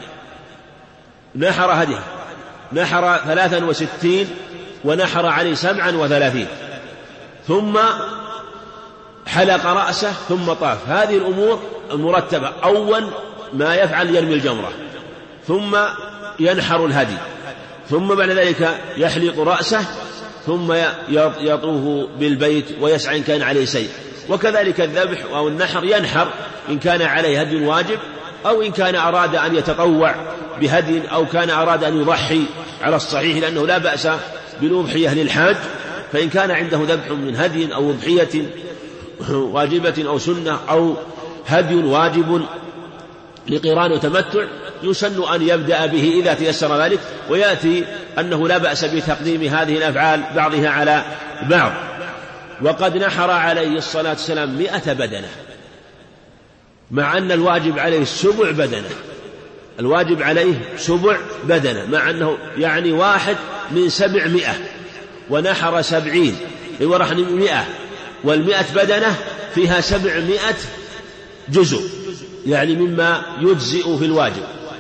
نحر 63 ونحر عليه 37، ثم حلق رأسه ثم طاف. هذه الأمور المرتبة، أول ما يفعل يرمي الجمرة، ثم ينحر الهدي، ثم بعد ذلك يحلق رأسه، ثم يطوف بالبيت ويسعى إن كان عليه سيء. وكذلك الذبح أو النحر، ينحر إن كان عليه هدي واجب، أو إن كان أراد أن يتطوع بهدي، أو كان أراد أن يضحي على الصحيح، لأنه لا بأس بالأضحية للحاج. فإن كان عنده ذبح من هدي أو أضحية واجبة أو سنة أو هدي واجب لقران وتمتع، يسن أن يبدأ به إذا تيسر ذلك، ويأتي أنه لا بأس بتقديم هذه الأفعال بعضها على بعض. وقد نحر عليه الصلاة والسلام 100 بدنة، مع أن الواجب عليه 7 بدنة، الواجب عليه 7 بدنة، مع أنه يعني 1 من 700، ونحر 70 ورحن 100، وال100 بدنة فيها 700 جزء، يعني مما يجزئ في الواجب.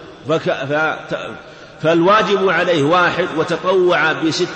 فالواجب عليه 1، وتطوع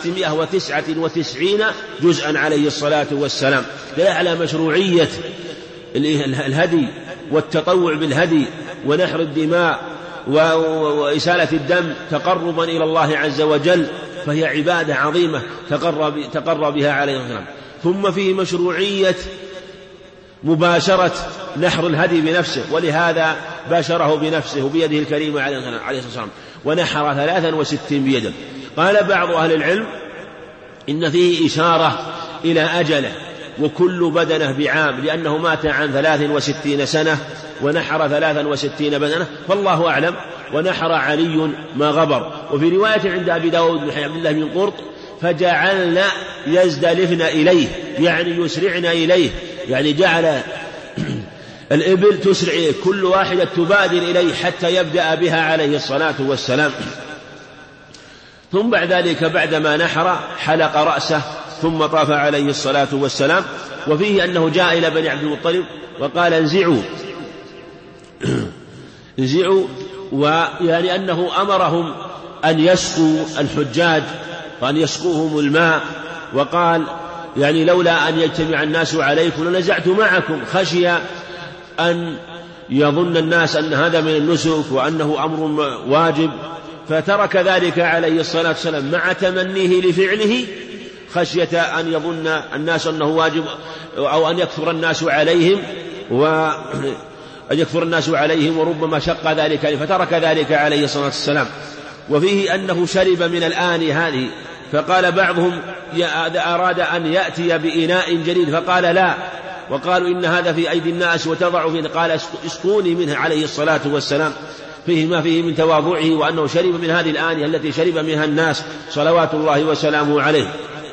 ب699 جزءا عليه الصلاة والسلام، دل على مشروعية الهدي والتطوع بالهدي ونحر الدماء وإسالة الدم تقربا إلى الله عز وجل، فهي عبادة عظيمة تقرب بها عليه الصلاة والسلام. ثم فيه مشروعية مباشرة نحر الهدي بنفسه، ولهذا باشره بنفسه وبيده الكريمة عليه الصلاة والسلام، ونحر 63 بيده. قال بعض أهل العلم إن فيه إشارة إلى أجله، وكل بدنة بعام، لأنه مات عن 63 سنة ونحر 63 بدنة، فالله أعلم. ونحر علي ما غبر. وفي رواية عند أبي داود بن عبد الله بن قرط فجعلنا يزدلفن إليه، يعني يسرعن إليه، يعني جعل الإبل تسرع إليه، كل واحدة تبادر إليه حتى يبدأ بها عليه الصلاة والسلام. ثم بعد ذلك بعدما نحر حلق رأسه ثم طاف عليه الصلاة والسلام. وفيه أنه جاء إلى بني عبد المطلب وقال انزعوا، ويعني أنه أمرهم أن يسقوا الحجاج وأن يسقوهم الماء، وقال يعني لولا أن يجتمع الناس عليكم لنزعت معكم، خشي أن يظن الناس أن هذا من النسك وأنه أمر واجب، فترك ذلك عليه الصلاة والسلام مع تمنيه لفعله، خشية أن يظن الناس أنه واجب أو أن يكثر الناس عليهم وربما شق ذلك، فترك ذلك عليه الصلاة والسلام. وفيه أنه شرب من الآن هذه، فقال بعضهم أراد أن يأتي بإناء جديد، فقال لا، وقالوا إن هذا في أيدي الناس وتضع فيه، قال اسقوني منه عليه الصلاة والسلام، فيه ما فيه من تواضعه، وأنه شرب من هذه الآنية التي شرب منها الناس صلوات الله وسلامه عليه.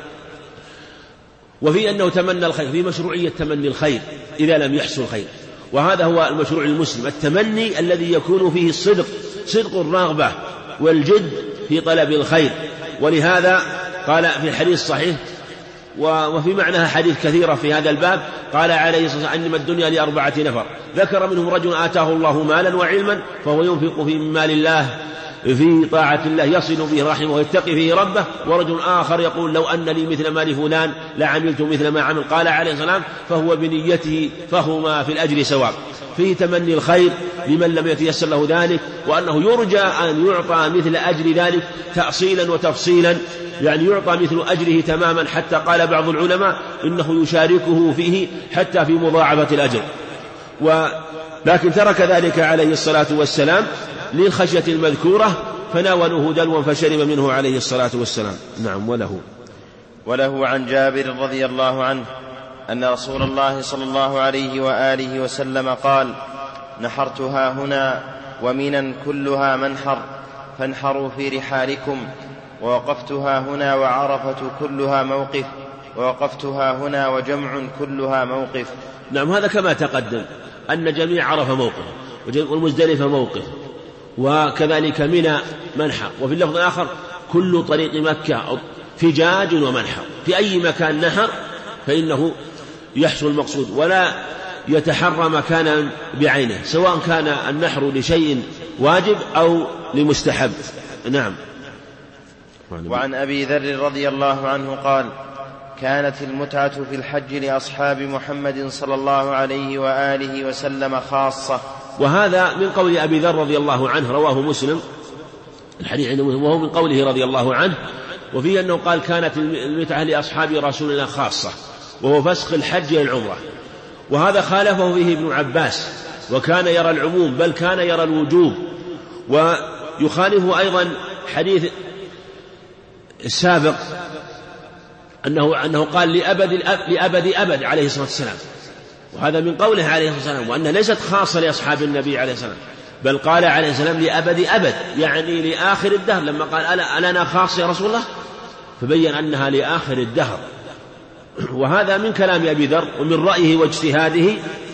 وفي أنه تمنى الخير، في مشروعية تمني الخير إذا لم يحصل خير، وهذا هو المشروع المسلم، التمني الذي يكون فيه صدق الرغبة والجد في طلب الخير. ولهذا قال في الحديث الصحيح وفي معناها حديث كثيرة في هذا الباب، قال عليه الصلاة والسلام إنما الدنيا ل4 نفر، ذكر منهم رجل آتاه الله مالا وعلما فهو ينفق في مال الله في طاعة الله يصل به رحمه ويتقي فيه ربه، ورجل آخر يقول لو أن لي مثل ما لفلان لعملت مثل ما عمل. قال عليه السلام فهو بنيته فهما في الأجر سواء. فيه تمني الخير لمن لم يتيسر له ذلك، وأنه يرجى أن يعطى مثل أجر ذلك تأصيلا وتفصيلا، يعني يعطى مثل أجره تماما، حتى قال بعض العلماء إنه يشاركه فيه حتى في مضاعفة الأجر. لكن ترك ذلك عليه الصلاة والسلام للخشية المذكورة، فناولوه دلوا فشرب منه عليه الصلاة والسلام. نعم. وله عن جابر رضي الله عنه أن رسول الله صلى الله عليه وآله وسلم قال: نحرتها هنا ومنا كلها منحر فانحروا في رحالكم، ووقفتها هنا وعرفة كلها موقف، ووقفتها هنا وجمع كلها موقف. نعم. هذا كما تقدم أن جميع عرفة موقف، والمزدلفة موقف، وكذلك منى منحر. وفي اللفظ الآخر كل طريق مكة فجاج ومنحر، في أي مكان نحر فإنه يحصل المقصود، ولا يتحرى مكانا بعينه، سواء كان النحر لشيء واجب أو لمستحب. نعم. وعن أبي ذر رضي الله عنه قال: كانت المتعة في الحج لأصحاب محمد صلى الله عليه وآله وسلم خاصة. وهذا من قول أبي ذر رضي الله عنه، رواه مسلم الحديث عنده، وهو من قوله رضي الله عنه، وفيه أنه قال: كانت المتعة لأصحاب رسول الله خاصة، وهو فسخ الحج للعمرة. وهذا خالفه فيه ابن عباس، وكان يرى العموم، بل كان يرى الوجوب. ويخالفه أيضا حديث السابق أنه قال لأبد أبد عليه الصلاة والسلام، وهذا من قوله عليه الصلاة والسلام، وأنها ليست خاصة لأصحاب النبي عليه الصلاة والسلام، بل قال عليه السلام لأبد أبد، يعني لآخر الدهر. لما قال ألا خاصة يا رسول الله، فبين أنها لآخر الدهر. وهذا من كلام أبي ذر ومن رأيه واجتهاده،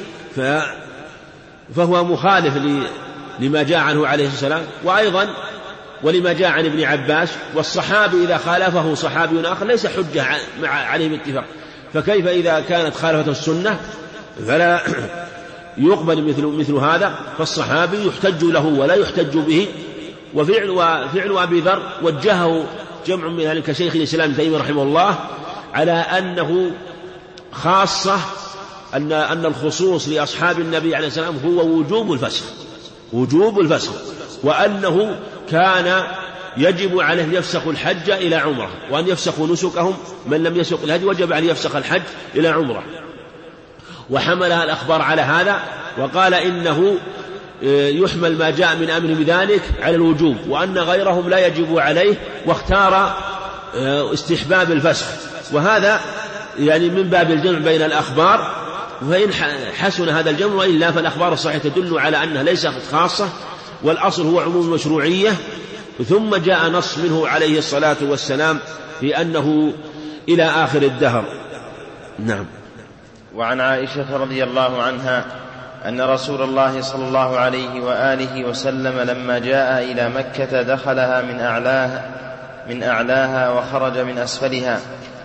فهو مخالف لما جاء عنه عليه الصلاة والسلام، وأيضا ولما جاء عن ابن عباس. والصحابي إذا خالفه صحابي آخر ليس حجة عليه باتفاق، فكيف إذا كانت خالفته السنة فلا يقبل مثل هذا. فالصحابي يحتج له ولا يحتج به. وفعل أبي ذر وجهه جمع من ذلك شيخ الإسلام ابن تيمية رحمه الله على أنه خاصة، أن الخصوص لأصحاب النبي عليه السلام هو وجوب الفسخ، وأنه كان يجب عليه يفسخ الحج إلى عمره، وأن يفسخوا نسكهم، من لم يسق الهدي وجب عليه يفسخ الحج إلى عمره. وحملها الأخبار على هذا، وقال إنه يحمل ما جاء من أمر بذلك على الوجوب، وأن غيرهم لا يجب عليه، واختار استحباب الفسخ. وهذا يعني من باب الجمع بين الأخبار، فإن حسن هذا الجمع، وإلا فالأخبار الصحيحة تدل على أنها ليست خاصة، والأصل هو عموم المشروعية. ثم جاء نص منه عليه الصلاة والسلام في أنه إلى آخر الدهر. نعم. وعن عائشة رضي الله عنها أن رسول الله صلى الله عليه وآله وسلم لما جاء إلى مكة دخلها من أعلاها وخرج من أسفلها.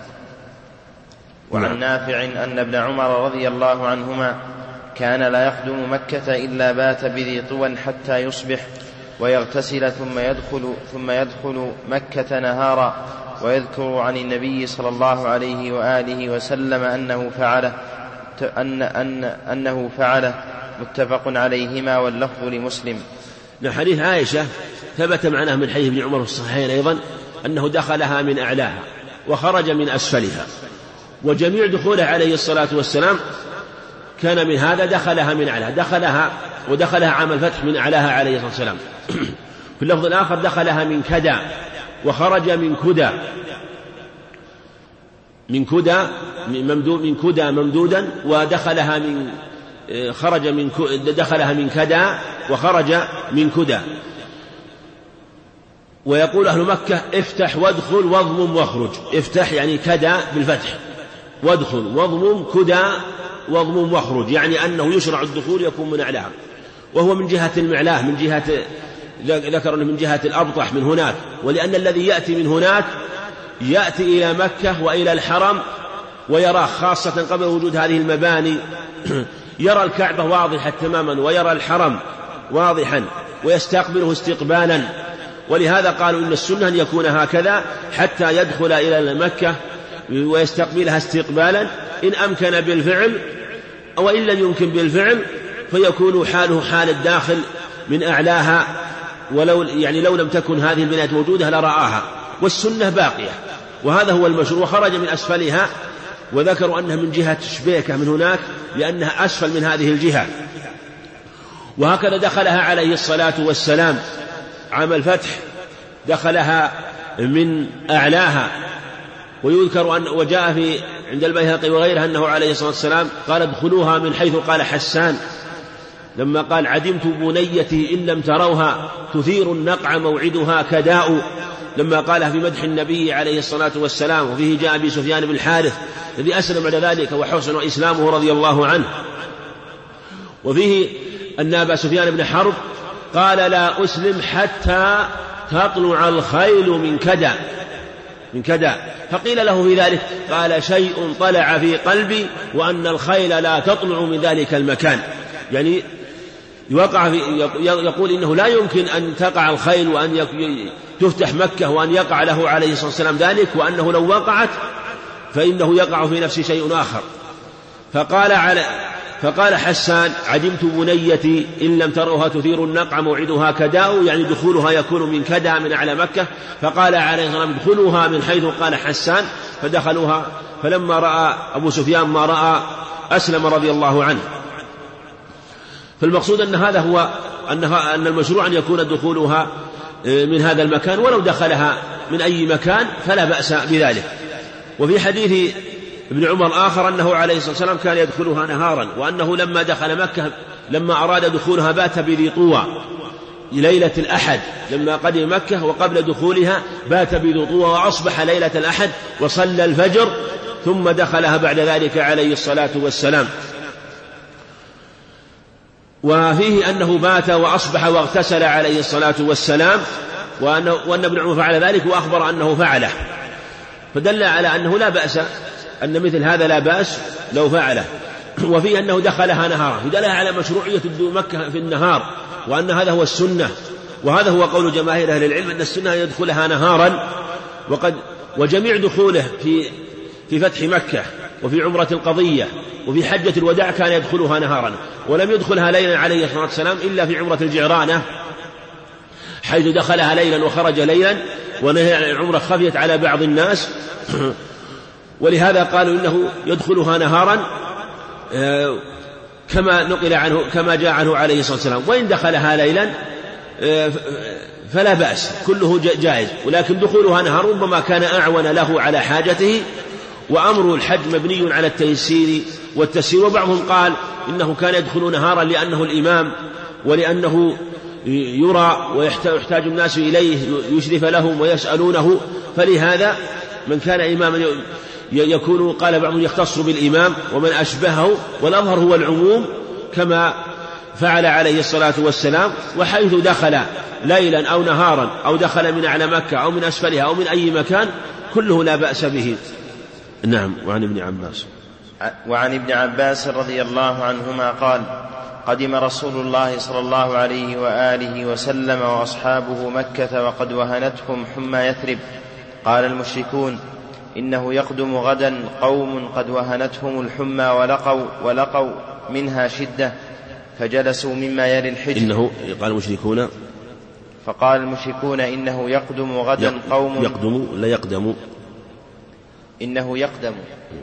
وعن نافع أن ابن عمر رضي الله عنهما كان لا يقدم مكة إلا بات بذي طوى حتى يصبح ويغتسل ثم يدخل مكة نهارا، ويذكر عن النبي صلى الله عليه وآله وسلم أنه فعله متفق عليهما واللفظ لمسلم. حديث عائشة ثبت معناه من حديث ابن عمر في الصحيحين أيضا أنه دخلها من أعلاها وخرج من أسفلها، وجميع دخوله عليه الصلاة والسلام كان من هذا، دخلها من أعلاها، ودخلها عام الفتح من أعلاها عليه الصلاة والسلام. في اللفظ الآخر دخلها من كدى وخرج من كدى ممدودا، ودخلها دخلها من كدى وخرج من كدى. ويقول أهل مكة: افتح وادخل واضمم واخرج. افتح يعني كدى بالفتح، وادخل واضمم كدى واضمم واخرج، يعني أنه يشرع الدخول يكون من أعلاها، وهو من جهة المعلاه، من جهة ذكر من جهة الأبطح من هناك. ولأن الذي يأتي من هناك يأتي إلى مكة وإلى الحرم ويرى، خاصة قبل وجود هذه المباني، يرى الكعبة واضحة تماما، ويرى الحرم واضحا، ويستقبله استقبالا، ولهذا قالوا إن السنة أن يكون هكذا حتى يدخل إلى مكة ويستقبلها استقبالا إن أمكن بالفعل، وإن لم يمكن بالفعل فيكون حاله حال الداخل من أعلاها، ولو لو لم تكن هذه البناية موجودة لرآها، والسنة باقية، وهذا هو المشروع. وخرج من أسفلها، وذكروا أنها من جهة شبيكة من هناك لأنها أسفل من هذه الجهة. وهكذا دخلها عليه الصلاة والسلام عام الفتح، دخلها من أعلاها. ويذكر أن وجاء في عند البيهقي وغيره أنه عليه الصلاة والسلام قال ادخلوها من حيث قال حسان لما قال عدمت بنيتي إن لم تروها تثير النقع موعدها كداء، لما قالها في مدح النبي عليه الصلاة والسلام. وفيه جاء أبي سفيان بن الحارث الذي أسلم بعد ذلك وحسن إسلامه رضي الله عنه. وفيه أن أبا سفيان بن حرب قال لا أسلم حتى تطلع الخيل من كدا، فقيل له في ذلك قال شيء طلع في قلبي وأن الخيل لا تطلع من ذلك المكان، يعني يقول إنه لا يمكن أن تقع الخيل وأن تفتح مكة وأن يقع له عليه الصلاة والسلام ذلك، وأنه لو وقعت فإنه يقع في نفسه شيء آخر. فقال حسان عدمت بنيتي إن لم تروها تثير النقع موعدها كداء، يعني دخولها يكون من كدا من أعلى مكة. فقال عليه الصلاة والسلام ادخلوها من حيث قال حسان، فدخلوها. فلما رأى أبو سفيان ما رأى أسلم رضي الله عنه. فالمقصود أن هذا هو أن المشروع أن يكون دخولها من هذا المكان، ولو دخلها من أي مكان فلا بأس بذلك. وفي حديث ابن عمر آخر أنه عليه الصلاة والسلام كان يدخلها نهارا، وأنه لما دخل مكة لما أراد دخولها بات بذي طوى ليلة الأحد لما قدم مكة، وقبل دخولها بات بذي طوى وأصبح ليلة الأحد وصلى الفجر ثم دخلها بعد ذلك عليه الصلاة والسلام. وفيه أنه بات وأصبح واغتسل عليه الصلاة والسلام، وأن ابن عمر فعل ذلك وأخبر أنه فعله، فدل على أنه لا بأس، أن مثل هذا لا بأس لو فعله. وفيه أنه دخلها نهارا، فدل على مشروعية مكة في النهار، وأن هذا هو السنة، وهذا هو قول جماهير أهل العلم أن السنة يدخلها نهارا. وجميع دخوله في فتح مكة وفي عمرة القضية وفي حجة الوداع كان يدخلها نهارا، ولم يدخلها ليلا عليه الصلاة والسلام إلا في عمرة الجعرانة، حيث دخلها ليلا وخرج ليلا، ونهي عن العمرة خفيت على بعض الناس. ولهذا قالوا إنه يدخلها نهارا كما نقل عنه كما جاء عنه عليه الصلاة والسلام. وإن دخلها ليلا فلا بأس، كله جائز، ولكن دخولها نهار ربما كان أعون له على حاجته. وأمر الحج مبني على التيسير والتسهيل. وبعضهم قال إنه كان يدخل نهارا لأنه الإمام، ولأنه يرى ويحتاج الناس إليه يشرف لهم ويسألونه، فلهذا من كان إماما يكون قال بعضهم يختص بالإمام ومن أشبهه، والأظهر هو العموم كما فعل عليه الصلاة والسلام. وحيث دخل ليلا أو نهارا أو دخل من أعلى مكة أو من أسفلها أو من أي مكان كله لا بأس به. نعم. وعن ابن عباس رضي الله عنهما قال قدم رسول الله صلى الله عليه وآله وسلم وأصحابه مكة وقد وهنتهم حمى يثرب. قال المشركون إنه يقدم غدا قوم قد وهنتهم الحمى ولقوا منها شدة فجلسوا مما يلي الحجر. إنه قال المشركون، فقال المشركون إنه يقدم غدا قوم إنه يقدم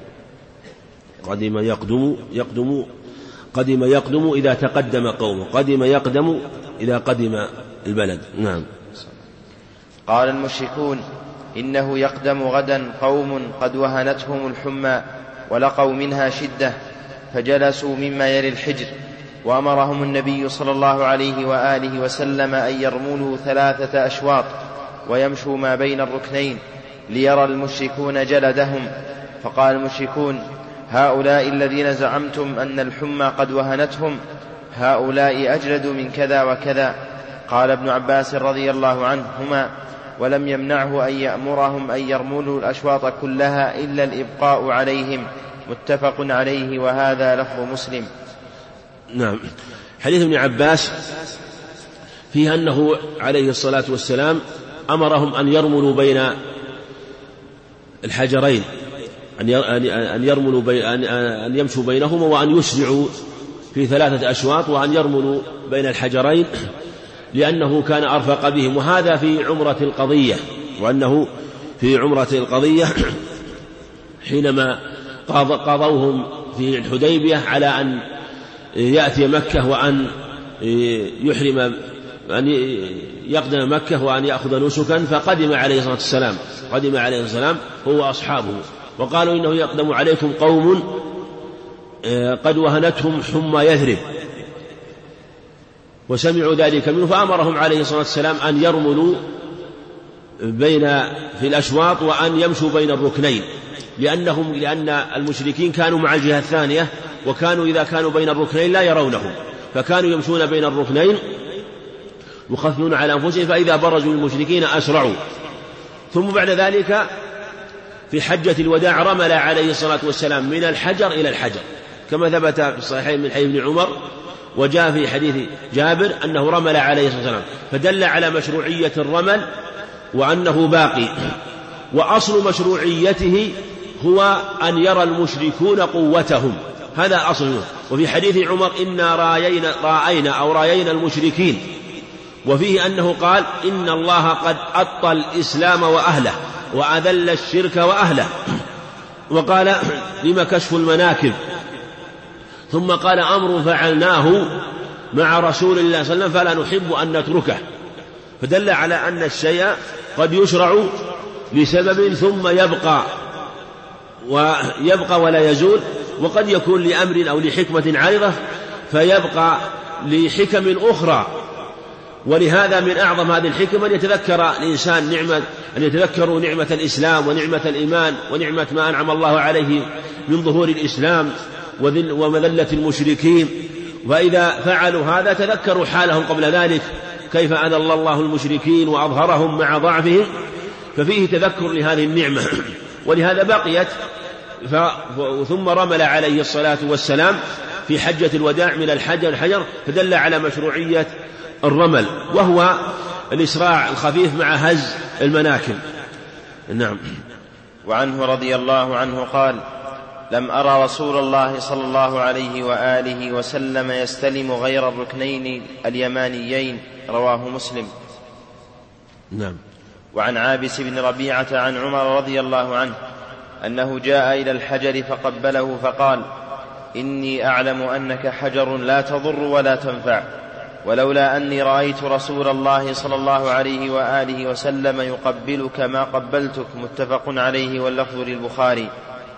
قدم يقدم إذا تقدم قوم، قدم يقدم إذا قدم البلد. نعم. قال المشركون إنه يقدم غدا قوم قد وهنتهم الحمى ولقوا منها شدة فجلسوا مما يلي الحجر. وأمرهم النبي صلى الله عليه وآله وسلم أن يرملوا 3 أشواط ويمشوا ما بين الركنين ليرى المشركون جلدهم. فقال المشركون هؤلاء الذين زعمتم أن الحمى قد وهنتهم هؤلاء أجلد من كذا وكذا. قال ابن عباس رضي الله عنهما ولم يمنعه أن يأمرهم أن يرملوا الأشواط كلها إلا الإبقاء عليهم. متفق عليه، وهذا لفظ مسلم. نعم. حديث ابن عباس فيه أنه عليه الصلاة والسلام أمرهم أن يرملوا بين الحجرين، أن يمشوا بينهما، وأن يسرعوا في 3 أشواط، وأن يرملوا بين الحجرين، لأنه كان أرفق بهم. وهذا في عمرة القضية، وأنه في عمرة القضية حينما قاضوهم في الحديبية على أن يأتي مكة وأن يحرم، أن يقدم مكة وأن يأخذ نسكا، فقدم عليه الصلاة والسلام هو أصحابه، وقالوا إنه يقدم عليكم قوم قد وهنتهم حمى يثرب، وسمعوا ذلك منه، فأمرهم عليه الصلاة والسلام أن يرملوا في الأشواط، وأن يمشوا بين الركنين، لأن المشركين كانوا مع الجهة الثانية، وكانوا إذا كانوا بين الركنين لا يرونهم، فكانوا يمشون بين الركنين يخفون على أنفسهم، فإذا برزوا المشركين أسرعوا. ثم بعد ذلك في حجة الوداع رمل عليه الصلاة والسلام من الحجر إلى الحجر، كما ثبت في الصحيحين من حديث ابن عمر، وجاء في حديث جابر أنه رمل عليه الصلاة والسلام، فدل على مشروعية الرمل وأنه باقي. وأصل مشروعيته هو أن يرى المشركون قوتهم، هذا أصله. وفي حديث عمر إنا راينا المشركين، وفيه أنه قال إن الله قد أبطى الإسلام وأهله وأذل الشرك وأهله، وقال لما كشف المناكب، ثم قال أمر فعلناه مع رسول الله صلى الله عليه وسلم فلا نحب أن نتركه، فدل على أن الشيء قد يشرع لسبب ثم يبقى ولا يزول، وقد يكون لأمر أو لحكمة عارضة فيبقى لحكم أخرى. ولهذا من أعظم هذه الحكم أن يتذكر الإنسان نعمة الإسلام ونعمة الإيمان ونعمة ما أنعم الله عليه من ظهور الإسلام ومذلة المشركين. وإذا فعلوا هذا تذكروا حالهم قبل ذلك، كيف أذل الله المشركين وأظهرهم مع ضعفهم، ففيه تذكر لهذه النعمة. ولهذا بقيت ثم رمل عليه الصلاة والسلام في حجة الوداع من الحجر، فدل على مشروعية الرمل، وهو الإسراع الخفيف مع هز المناكب. نعم. وعنه رضي الله عنه قال: لم أرى رسول الله صلى الله عليه وآله وسلم يستلم غير الركنين اليمانيين، رواه مسلم. نعم. وعن عابس بن ربيعة عن عمر رضي الله عنه أنه جاء إلى الحجر فقبله فقال: إني أعلم أنك حجر لا تضر ولا تنفع، ولولا أني رأيت رسول الله صلى الله عليه وآله وسلم يقبلك ما قبلتك. متفق عليه واللفظ للبخاري.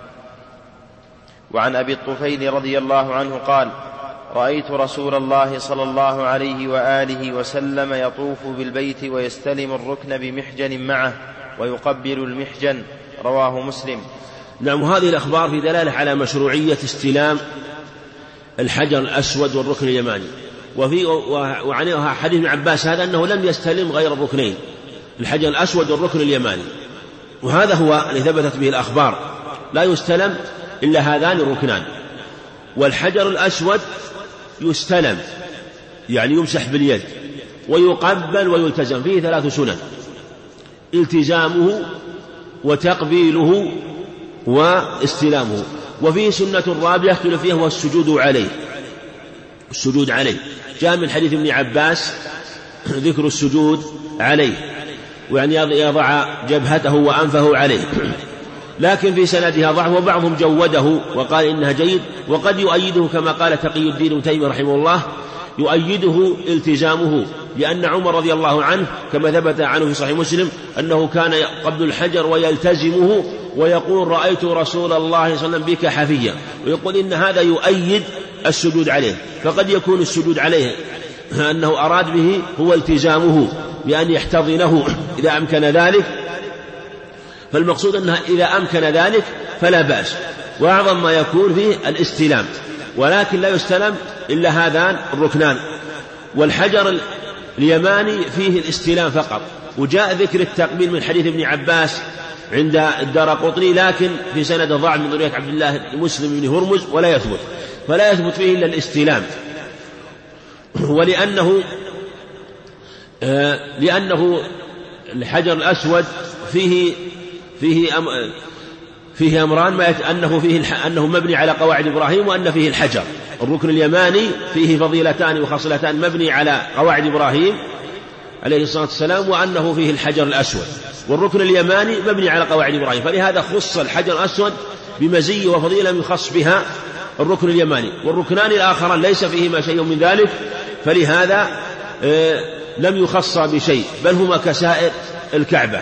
وعن أبي الطفيل رضي الله عنه قال: رأيت رسول الله صلى الله عليه وآله وسلم يطوف بالبيت ويستلم الركن بمحجن معه ويقبل المحجن، رواه مسلم. نعم. هذه الأخبار في دلالة على مشروعية استلام الحجر الأسود والركن اليماني. وعنها حديث ابن عباس هذا أنه لم يستلم غير الركنين، الحجر الأسود والركن اليماني، وهذا هو الذي ثبتت به الأخبار، لا يستلم إلا هذان الركنان. والحجر الأسود يستلم يعني يمسح باليد، ويقبل ويلتزم، فيه 3 سنن: التزامه وتقبيله واستلامه. وفيه سنة رابعة اختلف فيها، هو السجود عليه. جاء من حديث ابن عباس ذكر السجود عليه، وأن يضع جبهته وأنفه عليه، لكن في سندها ضعف، وبعضهم جوده وقال إنها جيد، وقد يؤيده كما قال تقي الدين ابن تيمية رحمه الله، يؤيده التزامه، لأن عمر رضي الله عنه كما ثبت عنه في صحيح مسلم أنه كان قبل الحجر ويلتزمه ويقول: رأيت رسول الله صلى الله عليه وسلم بك حفيا، ويقول إن هذا يؤيد السجود عليه. فقد يكون السجود عليه أنه أراد به هو التزامه بأن يحتضنه إذا أمكن ذلك، فالمقصود أنه إذا أمكن ذلك فلا بأس. وأعظم ما يكون فيه الاستلام، ولكن لا يستلم إلا هذان الركنان. والحجر اليماني فيه الاستلام فقط، وجاء ذكر التقبيل من حديث ابن عباس عند الدارقطني، لكن في سند ضعف من ذرية عبد الله مسلم بن هرمز، فلا يثبت فيه إلا الاستلام. ولأنه لأنه الحجر الأسود فيه أمران، أنه مبني على قواعد إبراهيم، وأن فيه الحجر. الركن اليماني فيه فضيلتان وخصلتان، مبني على قواعد إبراهيم عليه الصلاة والسلام، وأنه فيه الحجر الأسود. والركن اليماني مبني على قواعد إبراهيم، فلهذا خص الحجر الأسود بمزية وفضيلة يخص بها الركن اليماني. والركنان الآخران ليس فيهما شيء من ذلك، فلهذا لم يخص بشيء، بل هما كسائر الكعبة.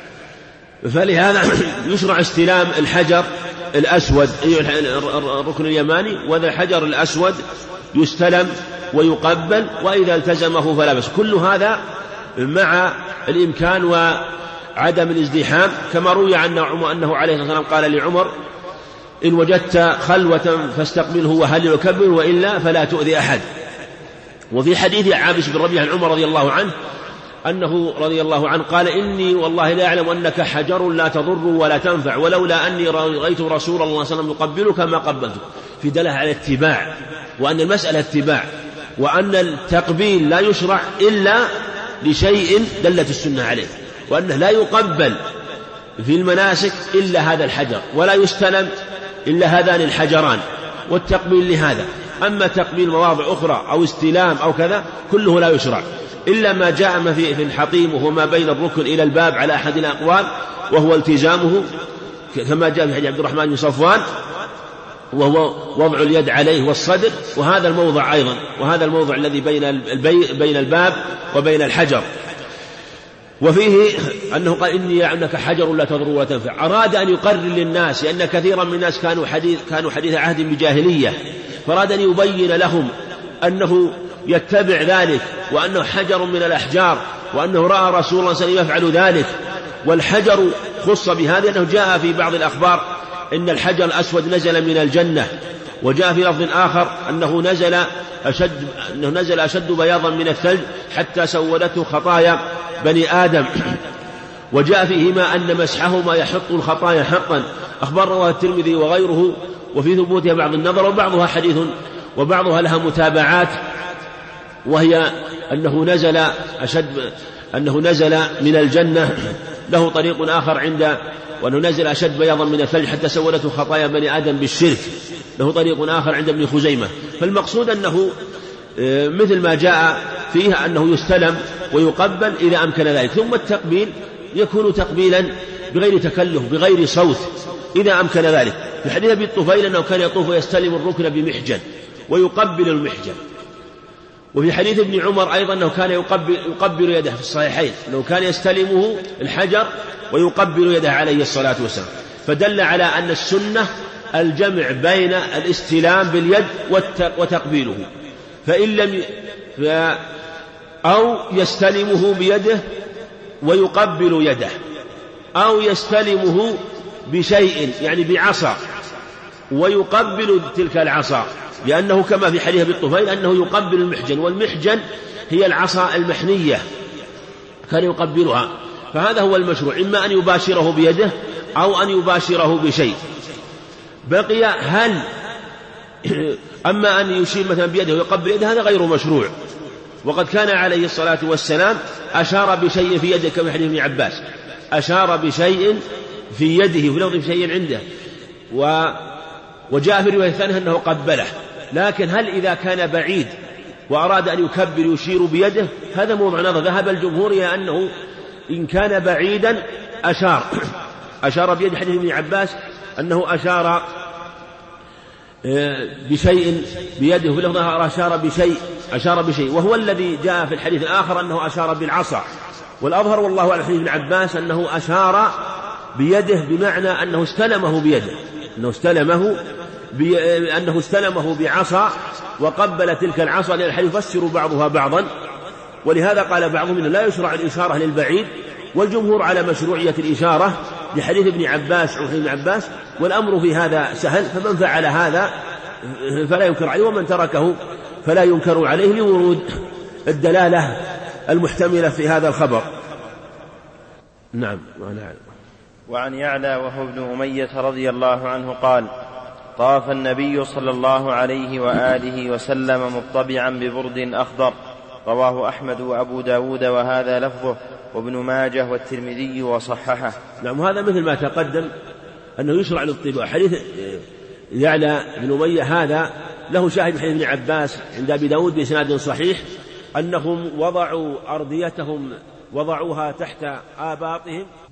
فلهذا يشرع استلام الحجر الأسود الركن اليماني، وذا الحجر الأسود يستلم ويقبل، وإذا التزمه فلا بأس. كل هذا مع الإمكان وعدم الازدحام، كما روي عنه أنه عليه الصلاة والسلام قال لعمر: إن وجدت خلوة فاستقبله وهلل وكبر، وإلا فلا تؤذي أحد. وفي حديث عابس بن ربيعة عن عمر رضي الله عنه أنه رضي الله عنه قال: إني والله لا أعلم أنك حجر لا تضر ولا تنفع، ولولا أني رأيت رسول الله صلى الله عليه وسلم يقبلك ما قبلتك. في دلالة على اتباع، وأن المسألة اتباع، وأن التقبيل لا يشرع إلا لشيء دلت السنة عليه، وأنه لا يقبل في المناسك إلا هذا الحجر، ولا يستلم إلا هذان الحجران، والتقبيل لهذا. أما تقبيل مواضع أخرى أو استلام أو كذا كله لا يشرع، إلا ما جاء في الحطيم، وهو ما بين الركن إلى الباب على أحد الأقوال، وهو التزامه كما جاء في حديث عبد الرحمن بن صفوان، وهو وضع اليد عليه والصدر، وهذا الموضع أيضا، وهذا الموضع الذي بين الباب وبين الحجر. وفيه أنه قال: إني أنك حجر لا تضر ولا تنفع. أراد أن يقرر للناس، لأن كثيرا من الناس كانوا حديث عهد بجاهلية، فأراد أن يبين لهم أنه يتبع ذلك، وأنه حجر من الأحجار، وأنه رأى رسول الله صلى الله عليه وسلم يفعل ذلك. والحجر خص بهذا، أنه جاء في بعض الأخبار إن الحجر الأسود نزل من الجنة، وجاء في لفظ آخر أنه نزل أشد بياضا من الثلج حتى سودته خطايا بني آدم. وجاء فيهما أن مسحهما يحط الخطايا حقا. أخبار رواه الترمذي وغيره، وفي ثبوتها بعض النظر، وبعضها حديث وبعضها لها متابعات، وهي أنه نزل من الجنة، له طريق آخر وأنه نزل أشد بياضا من الثلج حتى سودته خطايا بني آدم بالشرك، له طريق آخر عند ابن خزيمة. فالمقصود أنه مثل ما جاء فيها أنه يستلم ويقبل إذا أمكن ذلك. ثم التقبيل يكون تقبيلا بغير تكلف بغير صوت إذا أمكن ذلك. في حديث أبي الطفيل أنه كان يطوف ويستلم الركن بمحجن ويقبل المحجن. وفي حديث ابن عمر أيضا أنه كان يقبل يده في الصحيحين، أنه كان يستلمه الحجر ويقبل يده عليه الصلاة والسلام. فدل على أن السنة الجمع بين الاستلام باليد وتقبيله، فإن لم أو يستلمه بيده ويقبل يده، أو يستلمه بشيء يعني بعصا ويقبل تلك العصا، لأنه كما في حديث أبي الطفيل أنه يقبل المحجن، والمحجن هي العصا المحنية كان يقبلها. فهذا هو المشروع، إما أن يباشره بيده أو أن يباشره بشيء. بقي هل أما أن يشير مثلا بيده ويقبل يده هذا غير مشروع. وقد كان عليه الصلاة والسلام أشار بشيء في يده، كما في حديث ابن عباس أشار بشيء في يده وفي لفظ شيء عنده، وجاء في الرواية الثانية أنه قبله. لكن هل إذا كان بعيد وأراد أن يكبر يشير بيده؟ هذا موضوع نظر. ذهب الجمهور إلى أنه إن كان بعيدا أشار بيد حديث ابن عباس أنه بشيء بيده، في لفظها أشار بشيء، وهو الذي جاء في الحديث الآخر أنه أشار بالعصا. والأظهر والله أعلم حديث ابن عباس أنه أشار بيده بمعنى أنه استلمه بيده، أنه استلمه بعصا وقبل تلك العصا، لأن الحديث يفسر بعضها بعضا. ولهذا قال بعضهم لا يشرع الإشارة للبعيد، والجمهور على مشروعية الإشارة لحديث ابن عباس وحديث ابن عباس. والأمر في هذا سهل، فمن فعل هذا فلا ينكر عليه، ومن تركه فلا ينكر عليه، لورود الدلالة المحتملة في هذا الخبر. نعم. وعن يعلى وهو ابن أمية رضي الله عنه قال: طاف النبي صلى الله عليه وآله وسلم مطبعا ببرد أخضر، رواه أحمد وأبو داود وهذا لفظه، وابن ماجه والترمذي وصححه. نعم، هذا مثل ما تقدم أنه يشرع للطيب. حديث يعلى بن أمية هذا له شاهد من حديث ابن عباس عند أبي داود بإسناد صحيح أنهم وضعوا أرديتهم وضعوها تحت آباطهم